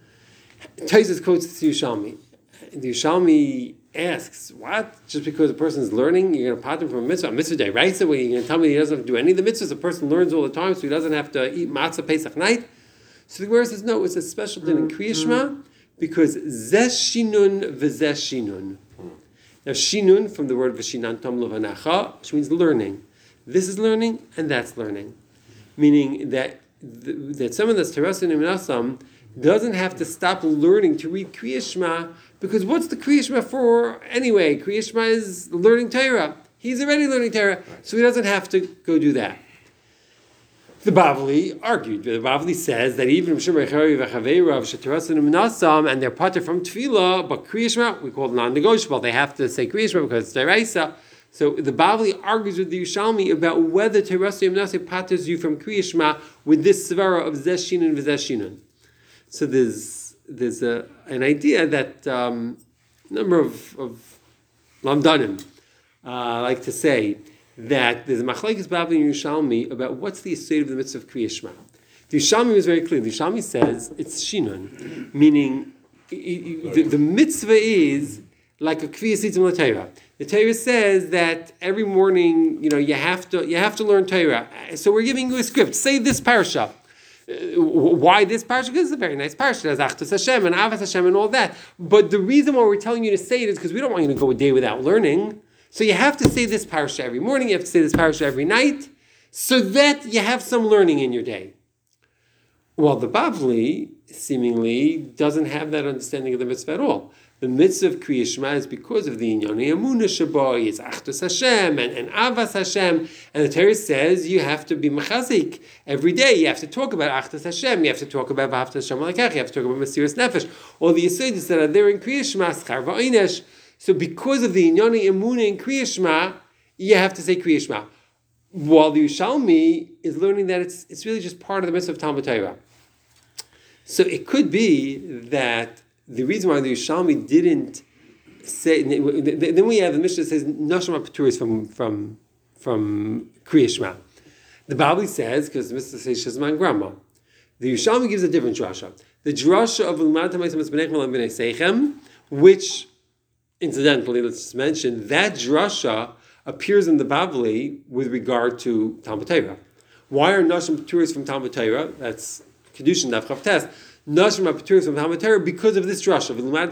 Taisus quotes the Yerushalmi. The Yerushalmi asks, what? Just because a person is learning, you're going to pat him from a mitzvah d'oraisa, where you're going to tell me he doesn't have to do any of the mitzvahs? A person learns all the time, so he doesn't have to eat matzah Pesach night. So the Gemara says, no, it's a special din in Kriya Shema, because zeh shinun v'zeh shinun. Now, shinun, from the word v'shinantam l'vanacha, which means learning. This is learning, and that's learning. Meaning that someone that's Terasan Umnasam doesn't have to stop learning to read Kriya Shema, because what's the Kriya Shema for anyway? Kriya Shema is learning Torah. He's already learning Torah, so he doesn't have to go do that. The Bavli argued. The Bavli says that even Shimon Bar Yochai v'Chaveirav Sheterasan Umnasam, and they're pater from Tefillah, but Kriya Shema, we call it non-negotiable. They have to say Kriya Shema because it's D'Oraisa. So the Bavli argues with the Yerushalmi about whether Terasan Umnasam paters you from Kriya Shema with this svara of Zeh Shinun v'Zeh Shinun. So there's an idea that a number of Lamdanim like to say that there's a machlekes Bavli and Yerushalmi about what's the estate of the mitzvah of Kriya Shema. The Yerushalmi is very clear. The Yerushalmi says it's Shinun, meaning the mitzvah is like a Kviyas Yitzim LaTorah. The Torah says that every morning, you have to learn Torah. So we're giving you a script. Say this parasha. Why this parasha? Because it's a very nice parasha. There's Achtus Hashem and Avas Hashem and all that. But the reason why we're telling you to say it is because we don't want you to go a day without learning. So you have to say this parasha every morning. You have to say this parasha every night, so that you have some learning in your day. Well, the Bavli seemingly doesn't have that understanding of the mitzvah at all. The mitzvah of Kriya Shema is because of the Inyani Amunah Shabo, it's Achtus Hashem and Avas Hashem, and the Torah says you have to be mechazik every day. You have to talk about Achtus Hashem, you have to talk about V'ahavta Hashem Alekach, you have to talk about Mesiras Nefesh, all the Yesodis that are there in Kriya Shema, Schar V'Oinesh. So because of the Inyani Amunah in Kriya Shema, you have to say Kriya Shema. While the Yerushalmi is learning that it's really just part of the mitzvah of Talmud Torah. So it could be that the reason why the Yerushalmi didn't say, then we have the Mishnah that says Nashama Paturis from Kriya Shema. The Babli says, because Mr. Shazman Grandma. The Yerushalmi gives a different drasha. The drasha of which, incidentally, let's just mention, that drasha appears in the Babli with regard to Talmud Torah. Why are Nashim Paturis from Talmud Torah? That's Kedushin Daf Chav Tes. Nashim are Paturis from Talmud Torah because of this drasha.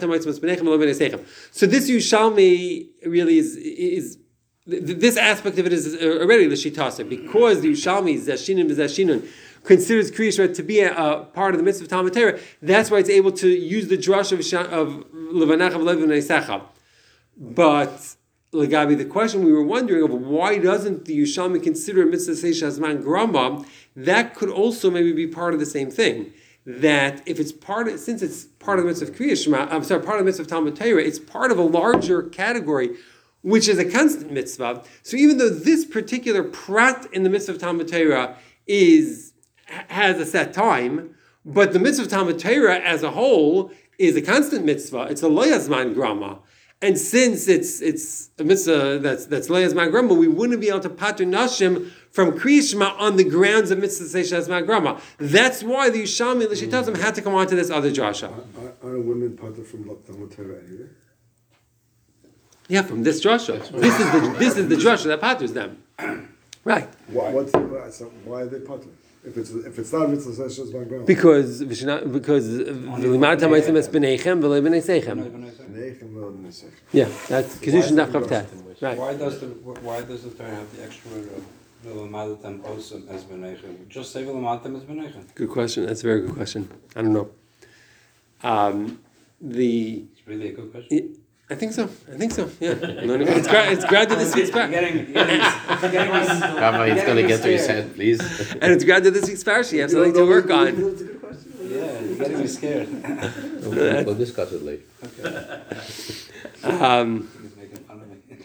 So this Yerushalmi really is this aspect of it is already l'shitase, because the Yerushalmi Zashinun considers Kriya Shema to be a part of the mitzvah of Talmud Torah. That's why it's able to use the drasha of Levanachav Levin Eisecha. But Lagabi, the question we were wondering of why doesn't the Yerushalmi consider a mitzvah Shazman Grama? That could also maybe be part of the same thing. That if it's since it's part of the mitzvah of Kriya Shema, part of the mitzvah of Talmud Torah, it's part of a larger category, which is a constant mitzvah. So even though this particular prat in the mitzvah of Talmud Torah has a set time, but the mitzvah of Talmud Torah as a whole is a constant mitzvah. It's a lo yazman grama. And since it's a mitzvah that's lo yazman grama, we wouldn't be able to pater nashim from Kriya Shema on the grounds of mitzvah yazman grama. That's why the Yerushalmi l'shitazim had to come on to this other drasha. Are women pater from Talmud Torah anyway? Yeah, from this drasha. This is the drasha that paters them. Right. Why are they pater? If it's not mitzvah Shazman Grama. Because v'limad ha'maisim es b'neichem v'lo b'nei seichem. Yeah, that's kedushin daf chav tet. Right. Why does the Torah have the extra v'limadatem osam as b'neichem? Just say v'limadatem as b'neichem. Good question. That's a very good question. I don't know. It's really a good question. I think so. Yeah. It's granted this week's parsha. Rabbi, it's going to get to his head, please. And it's granted this week's parsha. You have something to work on. Yeah, you're getting me scared. We'll discuss it later. Okay. He's making fun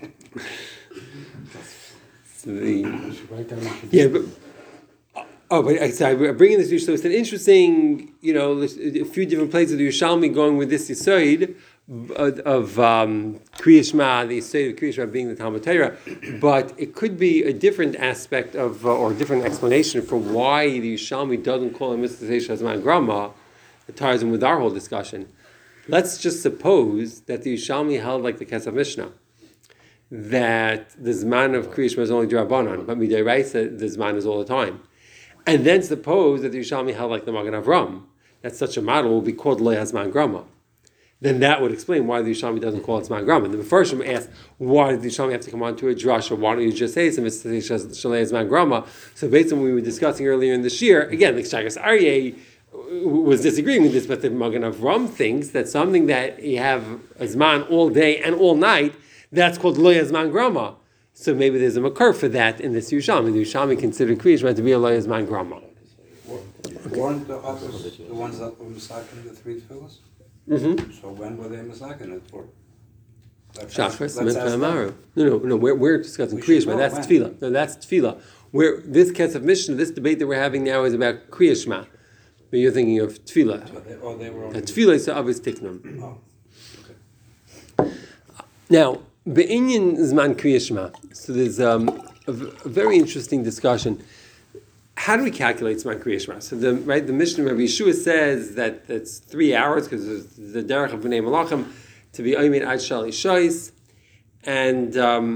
of me. Sorry, bringing this issue. So it's an interesting, a few different places of the Yerushalmi going with this Yisoid of Kriya Shema, the Yisoid of Kriya Shema being the Talmud Torah, but it could be a different aspect of, or a different explanation for why the Yerushalmi doesn't call him Mr. Shazman Grama. It ties in with our whole discussion. Let's just suppose that the Yerushalmi held like the Kesef Mishnah, that the Zman of Kriya Shema is only D'Rabbanan, but Mid'Oraisa the Zman is all the time. And then suppose that the Yerushalmi held like the Magen Avram, that such a model will be called Lo Yazman Grama. Then that would explain why the Yerushalmi doesn't call it Zman Grama. And the Mefarshim asked, why did the Yerushalmi have to come on to a drasha? Why don't you just say it's Shalei Zman Grama? So based on what we were discussing earlier in this year, again, the Shagas Aryeh was disagreeing with this, but the Magen Avram thinks that something that you have a Zman all day and all night, that's called Lo Yazman Grama. So maybe there's a makar for that in this Yerushalmi. The Yerushalmi considered Kriya Shema to be a Lo Yazman Grama. Weren't the others the ones that were misaking the three tefillas? Mm-hmm. So when were they misaking it for? Shachris, Mincha, Amaru. No. We're discussing Kriya Shema. That's Tefillah. No, that's Tefillah. Where this Kesef Mishnah, this debate that we're having now is about Kriya Shema. But you're thinking of Tefillah. They were. Tefillah is obvious Tiknum. Oh, okay. Now, Be'inyan Zman Kriya Shema. So there's a very interesting discussion. How do we calculate Zman Kriya Shema? So the Mishnah Rabbi Yeshua says that it's 3 hours because it's the derech of Bnei Malachim to be Oymid Ad Shali Shois, and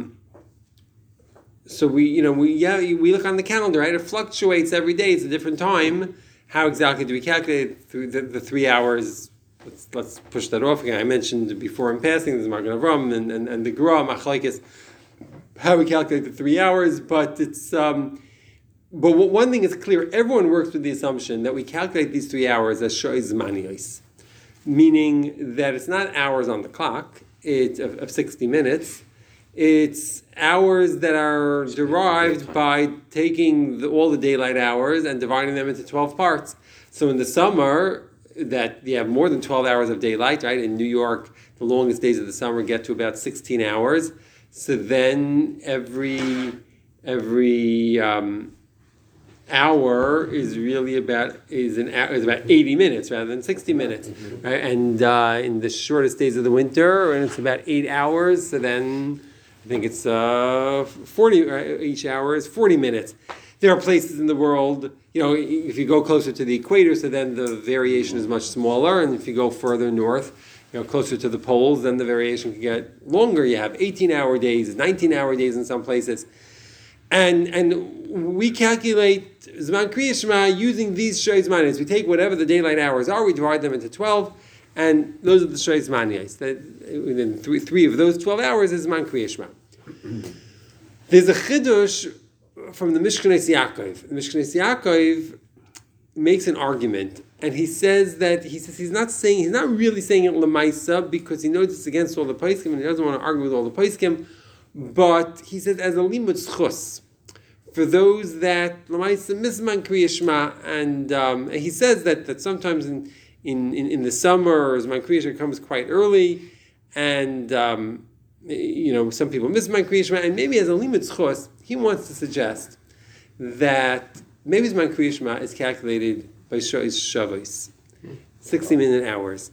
so we look on the calendar, right? It fluctuates every day. It's a different time. How exactly do we calculate through the 3 hours? Let's push that off again. I mentioned before in passing there's Magen Avram and the Gra Machlekes, how we calculate the 3 hours, but it's. But one thing is clear: everyone works with the assumption that we calculate these 3 hours as shoiz zmaniyos, meaning that it's not hours on the clock. It's of 60 minutes. It's hours that are derived by taking all the daylight hours and dividing them into 12 parts. So in the summer, that you have more than 12 hours of daylight, right? In New York, the longest days of the summer get to about 16 hours. So then every hour is really about 80 minutes rather than 60 minutes, right? And in the shortest days of the winter, and it's about 8 hours. So then I think it's 40. Right? Each hour is 40 minutes. There are places in the world, if you go closer to the equator, so then the variation is much smaller, and if you go further north, closer to the poles, then the variation can get longer. You have 18-hour days, 19-hour days in some places. And we calculate Zman Kriya Shema using these Shrei Zmaniyos. We take whatever the daylight hours are, we divide them into 12, and those are the Shrei Zmaniyos. Within three of those 12 hours is Zman Kriya Shema. There's a Chidush from the Mishkanes Yaakov. The Mishkanes Yaakov makes an argument, and he says he's not really saying it Lamaisa because he knows it's against all the Paiskim and he doesn't want to argue with all the Paiskim, but he says as a limud schus for those that Lamaisa misman Kriya Shema, and he says that sometimes in the summer Zman Kriya Shema comes quite early, and some people misman Kriya Shema, and maybe as a limud schus he wants to suggest that maybe Zman Kriya Shema is calculated by Shois Shavos, 60-minute hours.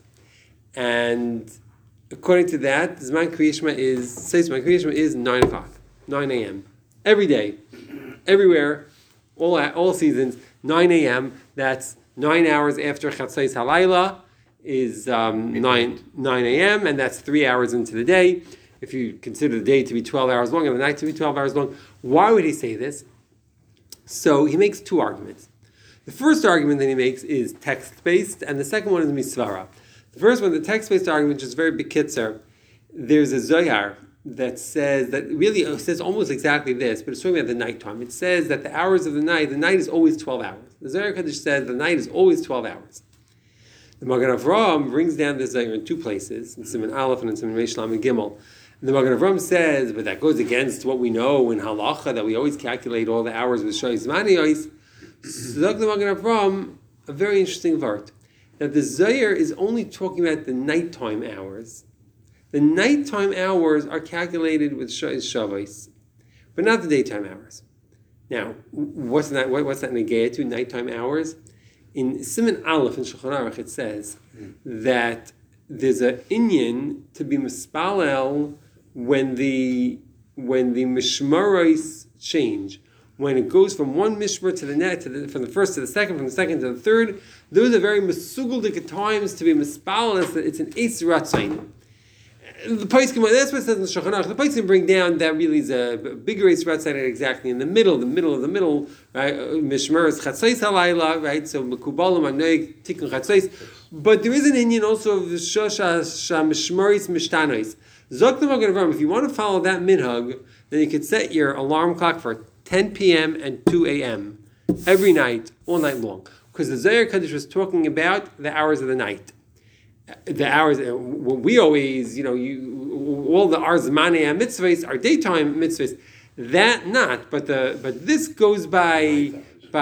And according to that, Zman Kriya Shema is 9 o'clock, 9 a.m. Every day, everywhere, all seasons, 9 a.m. That's 9 hours after Chatzos Halayla is 9 a.m. and that's 3 hours into the day. If you consider the day to be 12 hours long and the night to be 12 hours long, why would he say this? So he makes two arguments. The first argument that he makes is text-based, and the second one is misvara. The first one, the text-based argument, is very bekitzer. There's a Zohar that says almost exactly this, but it's talking about the nighttime. It says that the hours of the night is always 12 hours. The Zohar Kodesh says the night is always 12 hours. The Magen Avraham brings down the Zohar in two places, in Siman Aleph and in Siman Reish Lamed Gimel. And the Magen Avraham says, but that goes against what we know in Halacha, that we always calculate all the hours with Shois Zmaniyos. So the Magen Avraham, a very interesting vart, that the Zohar is only talking about the nighttime hours. The nighttime hours are calculated with Shois Shavos, but not the daytime hours. Now, what's that negaya to, nighttime hours? In Siman Aleph in Shulchan Aruch it says that there's an inyan to be mispalel when the mishmaros change, when it goes from one mishmar to the next, from the first to the second, from the second to the third. Those are very mesugaldik times to be mispalel. It's an eis ratzain. The Paiskim, that's what it says in the Shulchan Aruch. The Paiskim bring down that really is a bigger eis ratzain exactly in the middle, right? Mishmar is chatzos halayla, right? So mekubalim anoig tikkun chatzos. But there is an Indian also of the Shosha Mishmaris Mishtanois. Zok the Magen Avraham, if you want to follow that minhag, then you could set your alarm clock for 10 p.m. and 2 a.m. every night, all night long. Because the Zohar Kodesh was talking about the hours of the night. The hours, we always, all the Arzmanei mitzvahs are daytime mitzvahs. That not, but this goes by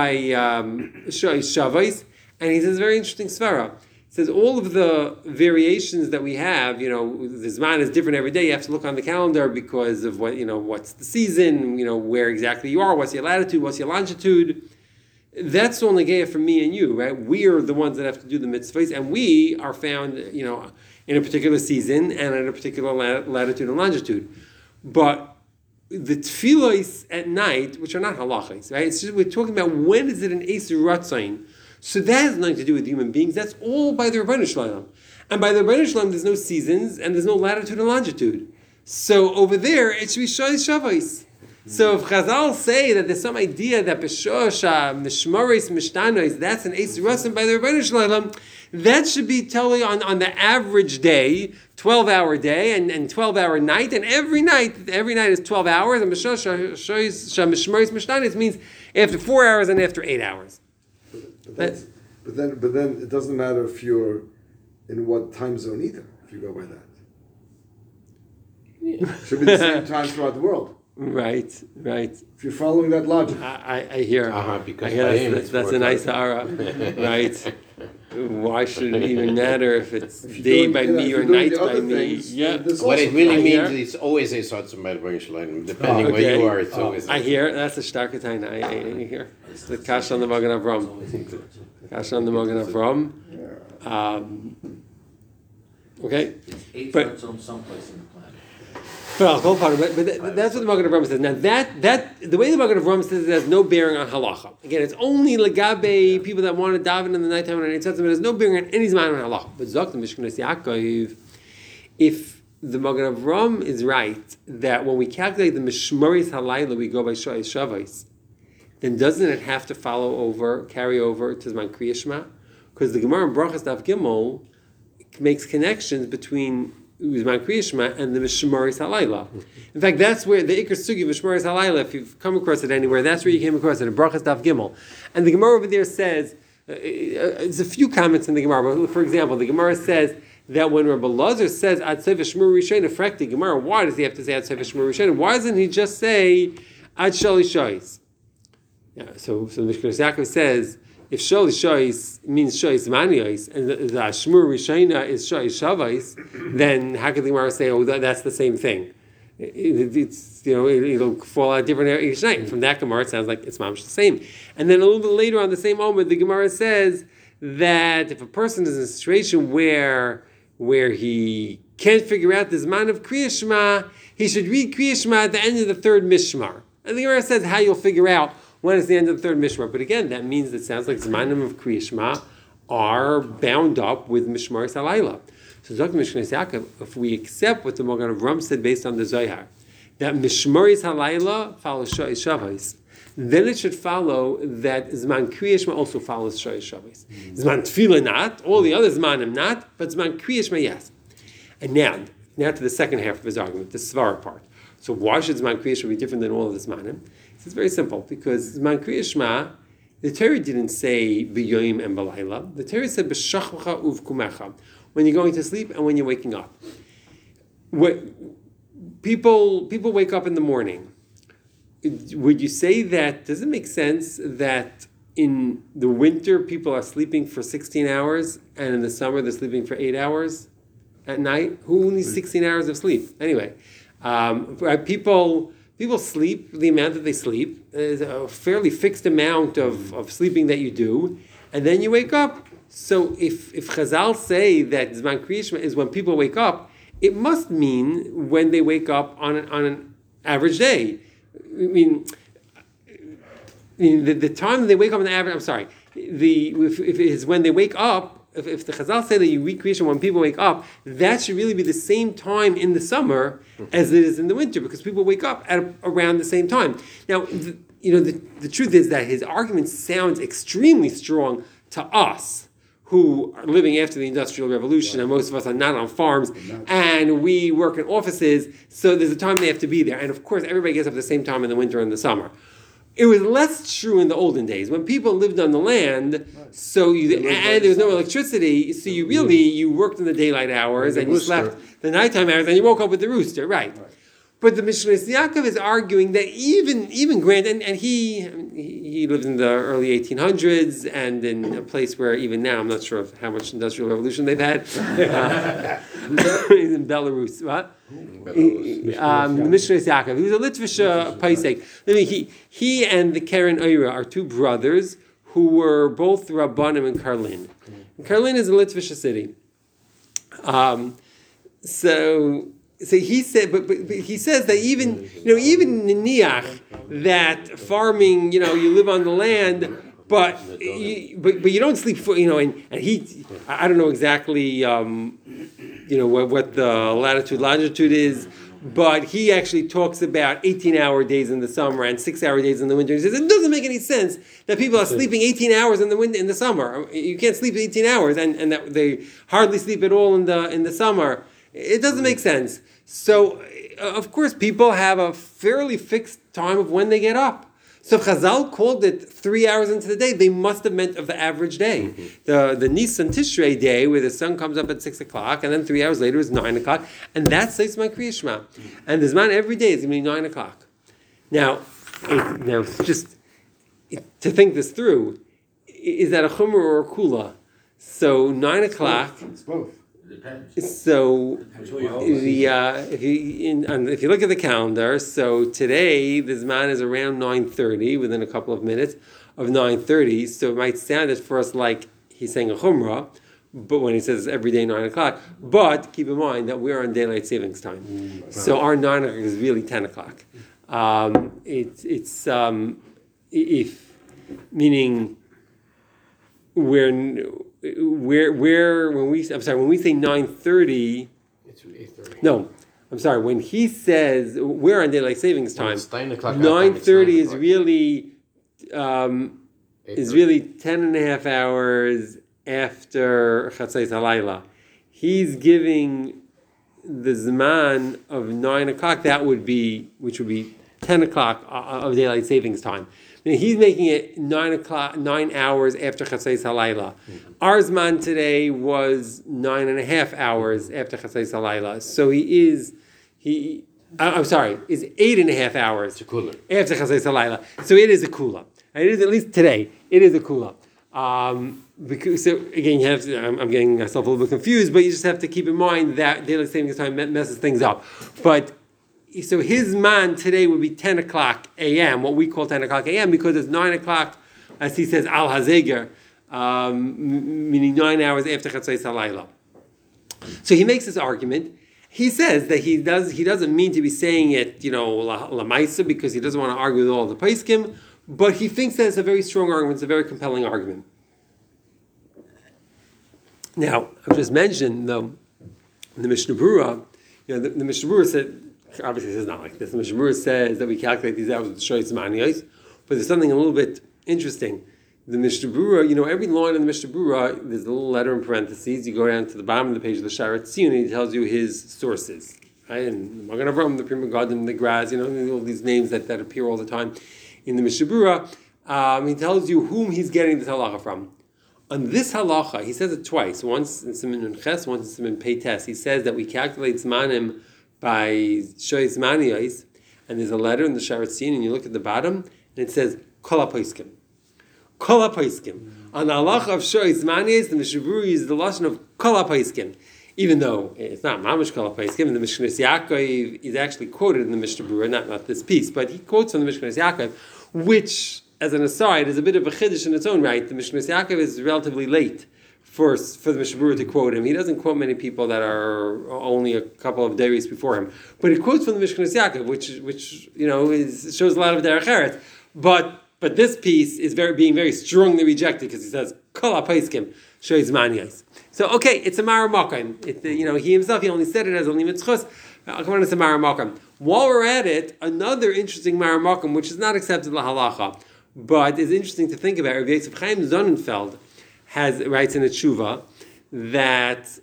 Shavos, and he says a very interesting svara. It says all of the variations that we have, the Zman is different every day. You have to look on the calendar because of what's the season, where exactly you are, what's your latitude, what's your longitude. That's all negaya for me and you, right? We are the ones that have to do the mitzvahs, and we are found, in a particular season and at a particular latitude and longitude. But the tefillos at night, which are not halachos, right? It's just we're talking about when is it an eis ratzain. So that has nothing to do with human beings. That's all by the Rebbeinu Shalom. And by the Rebbeinu Shalom, there's no seasons and there's no latitude and longitude. So over there, it should be Shois Shavos. So if Chazal say that there's some idea that B'Shosha, Mishmaris, Mishtanois, that's an Eis Rasim by the Rebbeinu Shalom, that should be totally on the average day, 12-hour day and 12-hour night, and every night is 12 hours, and B'Shosha, Mishmaris, Mishtanois means after 4 hours and after 8 hours. But then it doesn't matter if you're in what time zone either, if you go by that. Yeah. Should be the same time throughout the world. Right. If you're following that logic. I hear. Because that's a nice ara. Right. Why should it even matter if it's day by me or night by me? Yeah. What it really means is it's always a sort of Shalom. Depending where you are, it's always. I hear. That's a starkatine. I hear. It's the Kash on the Magen Avraham. Kash on the Magen Avraham. Okay. It's 8 on some place in the planet. But that's what the Magen Avraham says. Now that the way the Magen Avraham says it has no bearing on halacha. Again, it's only legabe people that want to daven in the nighttime and it has no bearing on any zman on halacha. But Zok the Mishkanos Yaakov, if the Magen Avraham is right that when we calculate the Mishmaris Halayla we go by Shoyes Shavos, then doesn't it have to carry over to Zman Kriya Shema? Because the Gemara in Brachas Daf Gimel makes connections between Zman Kriya Shema and the Mishmaris Halayla. In fact, that's where the Iker Sugi of Mishmaris Halayla, if you've come across it anywhere, that's where you came across it, in Brachas Daf Gimel. And the Gemara over there says, there's a few comments in the Gemara, but for example, the Gemara says that when Rabbi Lazar says Ad Sefer Shmur Rishon, the Gemara, why does he have to say Ad Sefer Shmur Rishon? Why doesn't he just say Ad Shali Shois? Yeah, so the Mishkanos Yaakov says, if Shali Shois means Shois Manios, and the Shmur Rishona is Shois Shavais, then how could the Gemara say, oh, that's the same thing? It'll fall out different each night. From that Gemara, it sounds like it's mamish the same. And then a little bit later on the same moment, the Gemara says that if a person is in a situation where he can't figure out the Zman of Kriya Shema, he should read Kriya Shema at the end of the third Mishmar. And the Gemara says how you'll figure out when is the end of the third Mishmar. But again, that means it sounds like Zmanim of Kriya Shema are bound up with Mishmaris Halayla. So Dr. Mishkanos Yaakov, if we accept what the Magen Avraham said based on the Zohar, that Mishmaris Halayla follows Shoyes Shavos, then it should follow that Zman Kriya Shema also follows Shoyes Shavos. Zman Tefillah not, all the other Zmanim not, but Zman Kriya Shema yes. And now to the second half of his argument, the Svara part. So why should Zman Kriya Shema be different than all of the Zmanim? It's very simple, because Zman Kriya Shema, the Torah didn't say b'yoyim and b'layla. The Torah said b'shachvacha uvkumecha, when you're going to sleep and when you're waking up. People wake up in the morning. Would you say that, does it make sense that in the winter people are sleeping for 16 hours and in the summer they're sleeping for 8 hours at night? Who needs 16 hours of sleep? Anyway, people sleep the amount that they sleep. There's a fairly fixed amount of sleeping that you do, and then you wake up. So if Chazal say that Zman Kriya Shema is when people wake up, it must mean when they wake up on an average day. I mean, the time they wake up on the average, I'm sorry, if it is when they wake up, if the Chazal say that you read Kriya Shema when people wake up, that should really be the same time in the summer as it is in the winter, because people wake up at around the same time. Now, the truth is that his argument sounds extremely strong to us, who are living after the Industrial Revolution, and most of us are not on farms, and we work in offices, so there's a time they have to be there. And of course, everybody gets up at the same time in the winter and the summer. It was less true in the olden days, when people lived on the land, and there was no electricity, so you worked in the daylight hours, and you slept the nighttime hours, and you woke up with the rooster, right? But the Mishkanos Yaakov is arguing that even Grant, and he lived in the early 1800s, and in a place where even now, I'm not sure of how much industrial revolution they've had. He's in Belarus, what? The Mishkanos Yaakov, he was a Litvish Paisek. He and the Keren Oira are two brothers who were both Rabbanim in Karlin. And Karlin is a Litvish city. So he said, but he says that even Niniach, that farming, you live on the land, but you don't sleep for, and he, I don't know exactly, what the latitude longitude is, but he actually talks about 18-hour days in the summer and 6-hour days in the winter. He says it doesn't make any sense that people are sleeping 18 hours in the summer. You can't sleep 18 hours, and that they hardly sleep at all in the summer. It doesn't make sense. So, of course, people have a fairly fixed time of when they get up. So if Chazal called it 3 hours into the day, they must have meant of the average day. The Nisan Tishrei day, where the sun comes up at 6 o'clock, and then 3 hours later is 9 o'clock, and that's Zman Kriya Shema. And the Zman every day is going to be 9 o'clock. Now, just to think this through, is that a Chumrah or a Kula? So 9 o'clock... It's both. So, if you look at the calendar, so today the Zman is around 9:30, within a couple of minutes of 9:30. So it might sound for us like he's saying a Chumrah, but when he says every day 9 o'clock, but keep in mind that we're on daylight savings time, so our 9 o'clock is really 10 o'clock. It's if meaning when we say 9:30. It's 8:30. No, I'm sorry. When he says we're on daylight savings time, It's 9 o'clock. 9:30 is really 8:30. 10 and a half hours after Chatzos Halayla. He's giving the Zman of 9 o'clock, which would be 10 o'clock of daylight savings time. I mean, he's making it 9 hours after Chatzos Halayla. Our Zman today was 9.5 hours after Chatzos Halayla. So is 8.5 hours It's a cooler. after Chatzos Halayla. So it is a kula. It is, at least today, it is a kula. Because, so again, I'm getting myself a little bit confused, but you just have to keep in mind that daylight savings time messes things up. But so his man today would be 10 o'clock a.m., what we call 10 o'clock a.m., because it's 9 o'clock, as he says, al hazeger, meaning 9 hours after Chatzos Halayla. So he makes this argument. He says that he doesn't mean to be saying it, la maisa, because he doesn't want to argue with all the poskim, but he thinks that it's a very strong argument, it's a very compelling argument. Now, I've just mentioned, though, the Mishnah Berurah, the Mishnah Berurah said, obviously it's not like this, the Mishnah Berurah says that we calculate these hours with the Shoyz Maniyos, but there's something a little bit interesting. The Mishnah Berurah, every line in the Mishnah Berurah, there's a little letter in parentheses, you go down to the bottom of the page of the Sharat Tziyun, and he tells you his sources. Right? And the Magen Avraham, the Pri Megadim, the Graz, all these names that appear all the time in the Mishnah Berurah. He tells you whom he's getting this halacha from. On this halacha, he says it twice, once in Siman Nun Ches, once in Siman Pei Tes. He says that we calculate Zmanim by Shoyz Maniyos, and there's a letter in the Sharat Tziyun, and you look at the bottom, and it says Kol HaPoskim. Kol HaPoskim. On the halacha of Shoyz Maniyos, the Mishnah Berurah uses the lashon of Kol HaPoskim, even though it's not Mamash Kol HaPoskim, and the Mishkanos Yaakov is actually quoted in the Mishnah Berurah, not this piece, but he quotes from the Mishkanos Yaakov, which, as an aside, is a bit of a chiddush in its own right. The Mishkanos Yaakov is relatively late for the Mishnah Berurah to quote him. He doesn't quote many people that are only a couple of days before him, but he quotes from the Mishkanos Yaakov, which shows a lot of derech eretz. But this piece is being very strongly rejected because he says Kol HaPoskim Shoyz Maniyos. So it's a Mara Makom. He himself only said it as a limit chus. Come on, it's a Mara Makom. While we're at it, another interesting Mara Makom, which is not accepted la halacha, but is interesting to think about. Rabbi Yosef Chaim Sonnenfeld writes in a tshuva that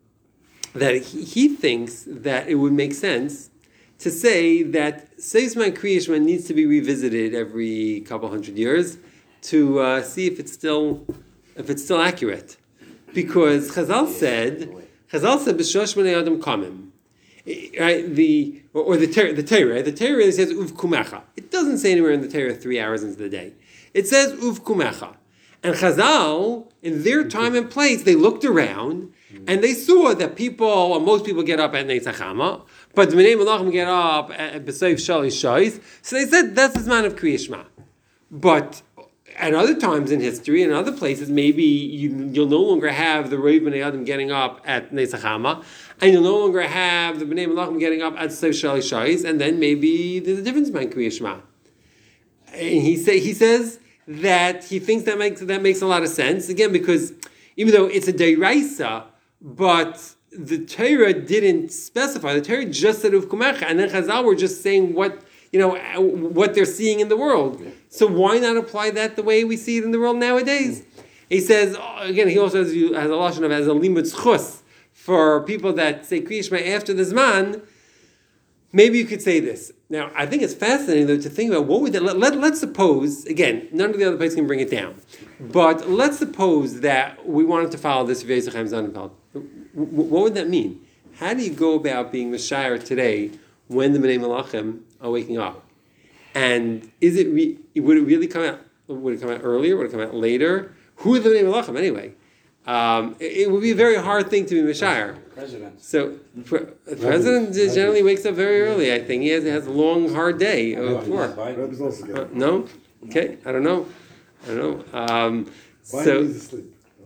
he thinks that it would make sense to say that Seisman Kriyishma needs to be revisited every couple hundred years to see if it's still accurate, because Chazal said b'shosh b'nei adam kamim. Right, the Torah, right? The Torah really says uv kumecha. It doesn't say anywhere in the Torah 3 hours into the day. It says uv kumecha. And Chazal, in their time and place, they looked around and they saw that most people get up at Netzach Hama, but the Bnei Malachim get up at B'Seif Shalish Shais. So they said that's the Zman of Kriya Shema. But at other times in history, in other places, maybe you'll no longer have the Rov Bnei Adam getting up at Netzach Hama, and you'll no longer have the Bnei Malachim getting up at B'Seif Shalish Shais, and then maybe there's a difference between Kriya Shema. And he says that he thinks that makes a lot of sense, again, because even though it's a deiraisa, but the Torah didn't specify. The Torah just said uvkumecha, and then Chazal were just saying what they're seeing in the world. So why not apply that the way we see it in the world nowadays? He says again. He also has a lashon of as a limud chus for people that say Kriya Shema after the Zman. Maybe you could say this. Now, I think it's fascinating, though, to think about what would that. Let's suppose, again, none of the other places can bring it down, but let's suppose that we wanted to follow this Rabbi Yosef Chaim Sonnenfeld. What would that mean? How do you go about being Mashayar today when the Bnei Malachim are waking up? And would it really come out? Would it come out earlier? Would it come out later? Who are the Bnei Malachim anyway? It would be a very hard thing to be Mashayar. President. So, the president generally wakes up very early, I think. He has a long, hard day before. Biden No? Okay, I don't know. needs to sleep.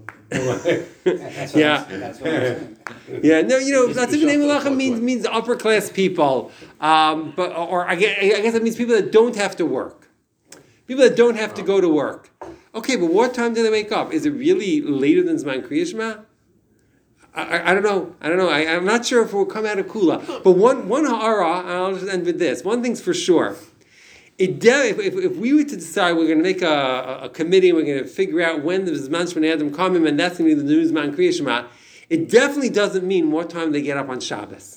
Yeah. That's what I'm saying. Yeah, no, that's even shuffle Melacha the means upper class people, or I guess it means people that don't have to work, people that don't have to go to work. Okay, but what time do they wake up? Is it really later than Zman Kriya Shema? I don't know. I'm not sure if we'll come out of Kula. But one ha'ara, and I'll just end with this. One thing's for sure. If we were to decide we're going to make a committee, we're going to figure out when the Zman Shmoneh Adam coming, and that's going to be the new Zman Kriya Shema, it definitely doesn't mean what time they get up on Shabbos.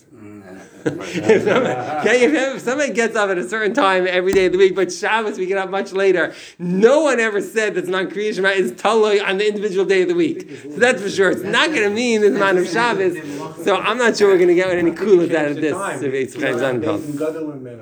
If somebody gets up at a certain time every day of the week, but Shabbos we get up much later, no one ever said that Zman Kriya Shema is totally on the individual day of the week. So that's for sure. It's not going to mean the Zman of Shabbos. So I'm not sure we're going to get any kulas out of this.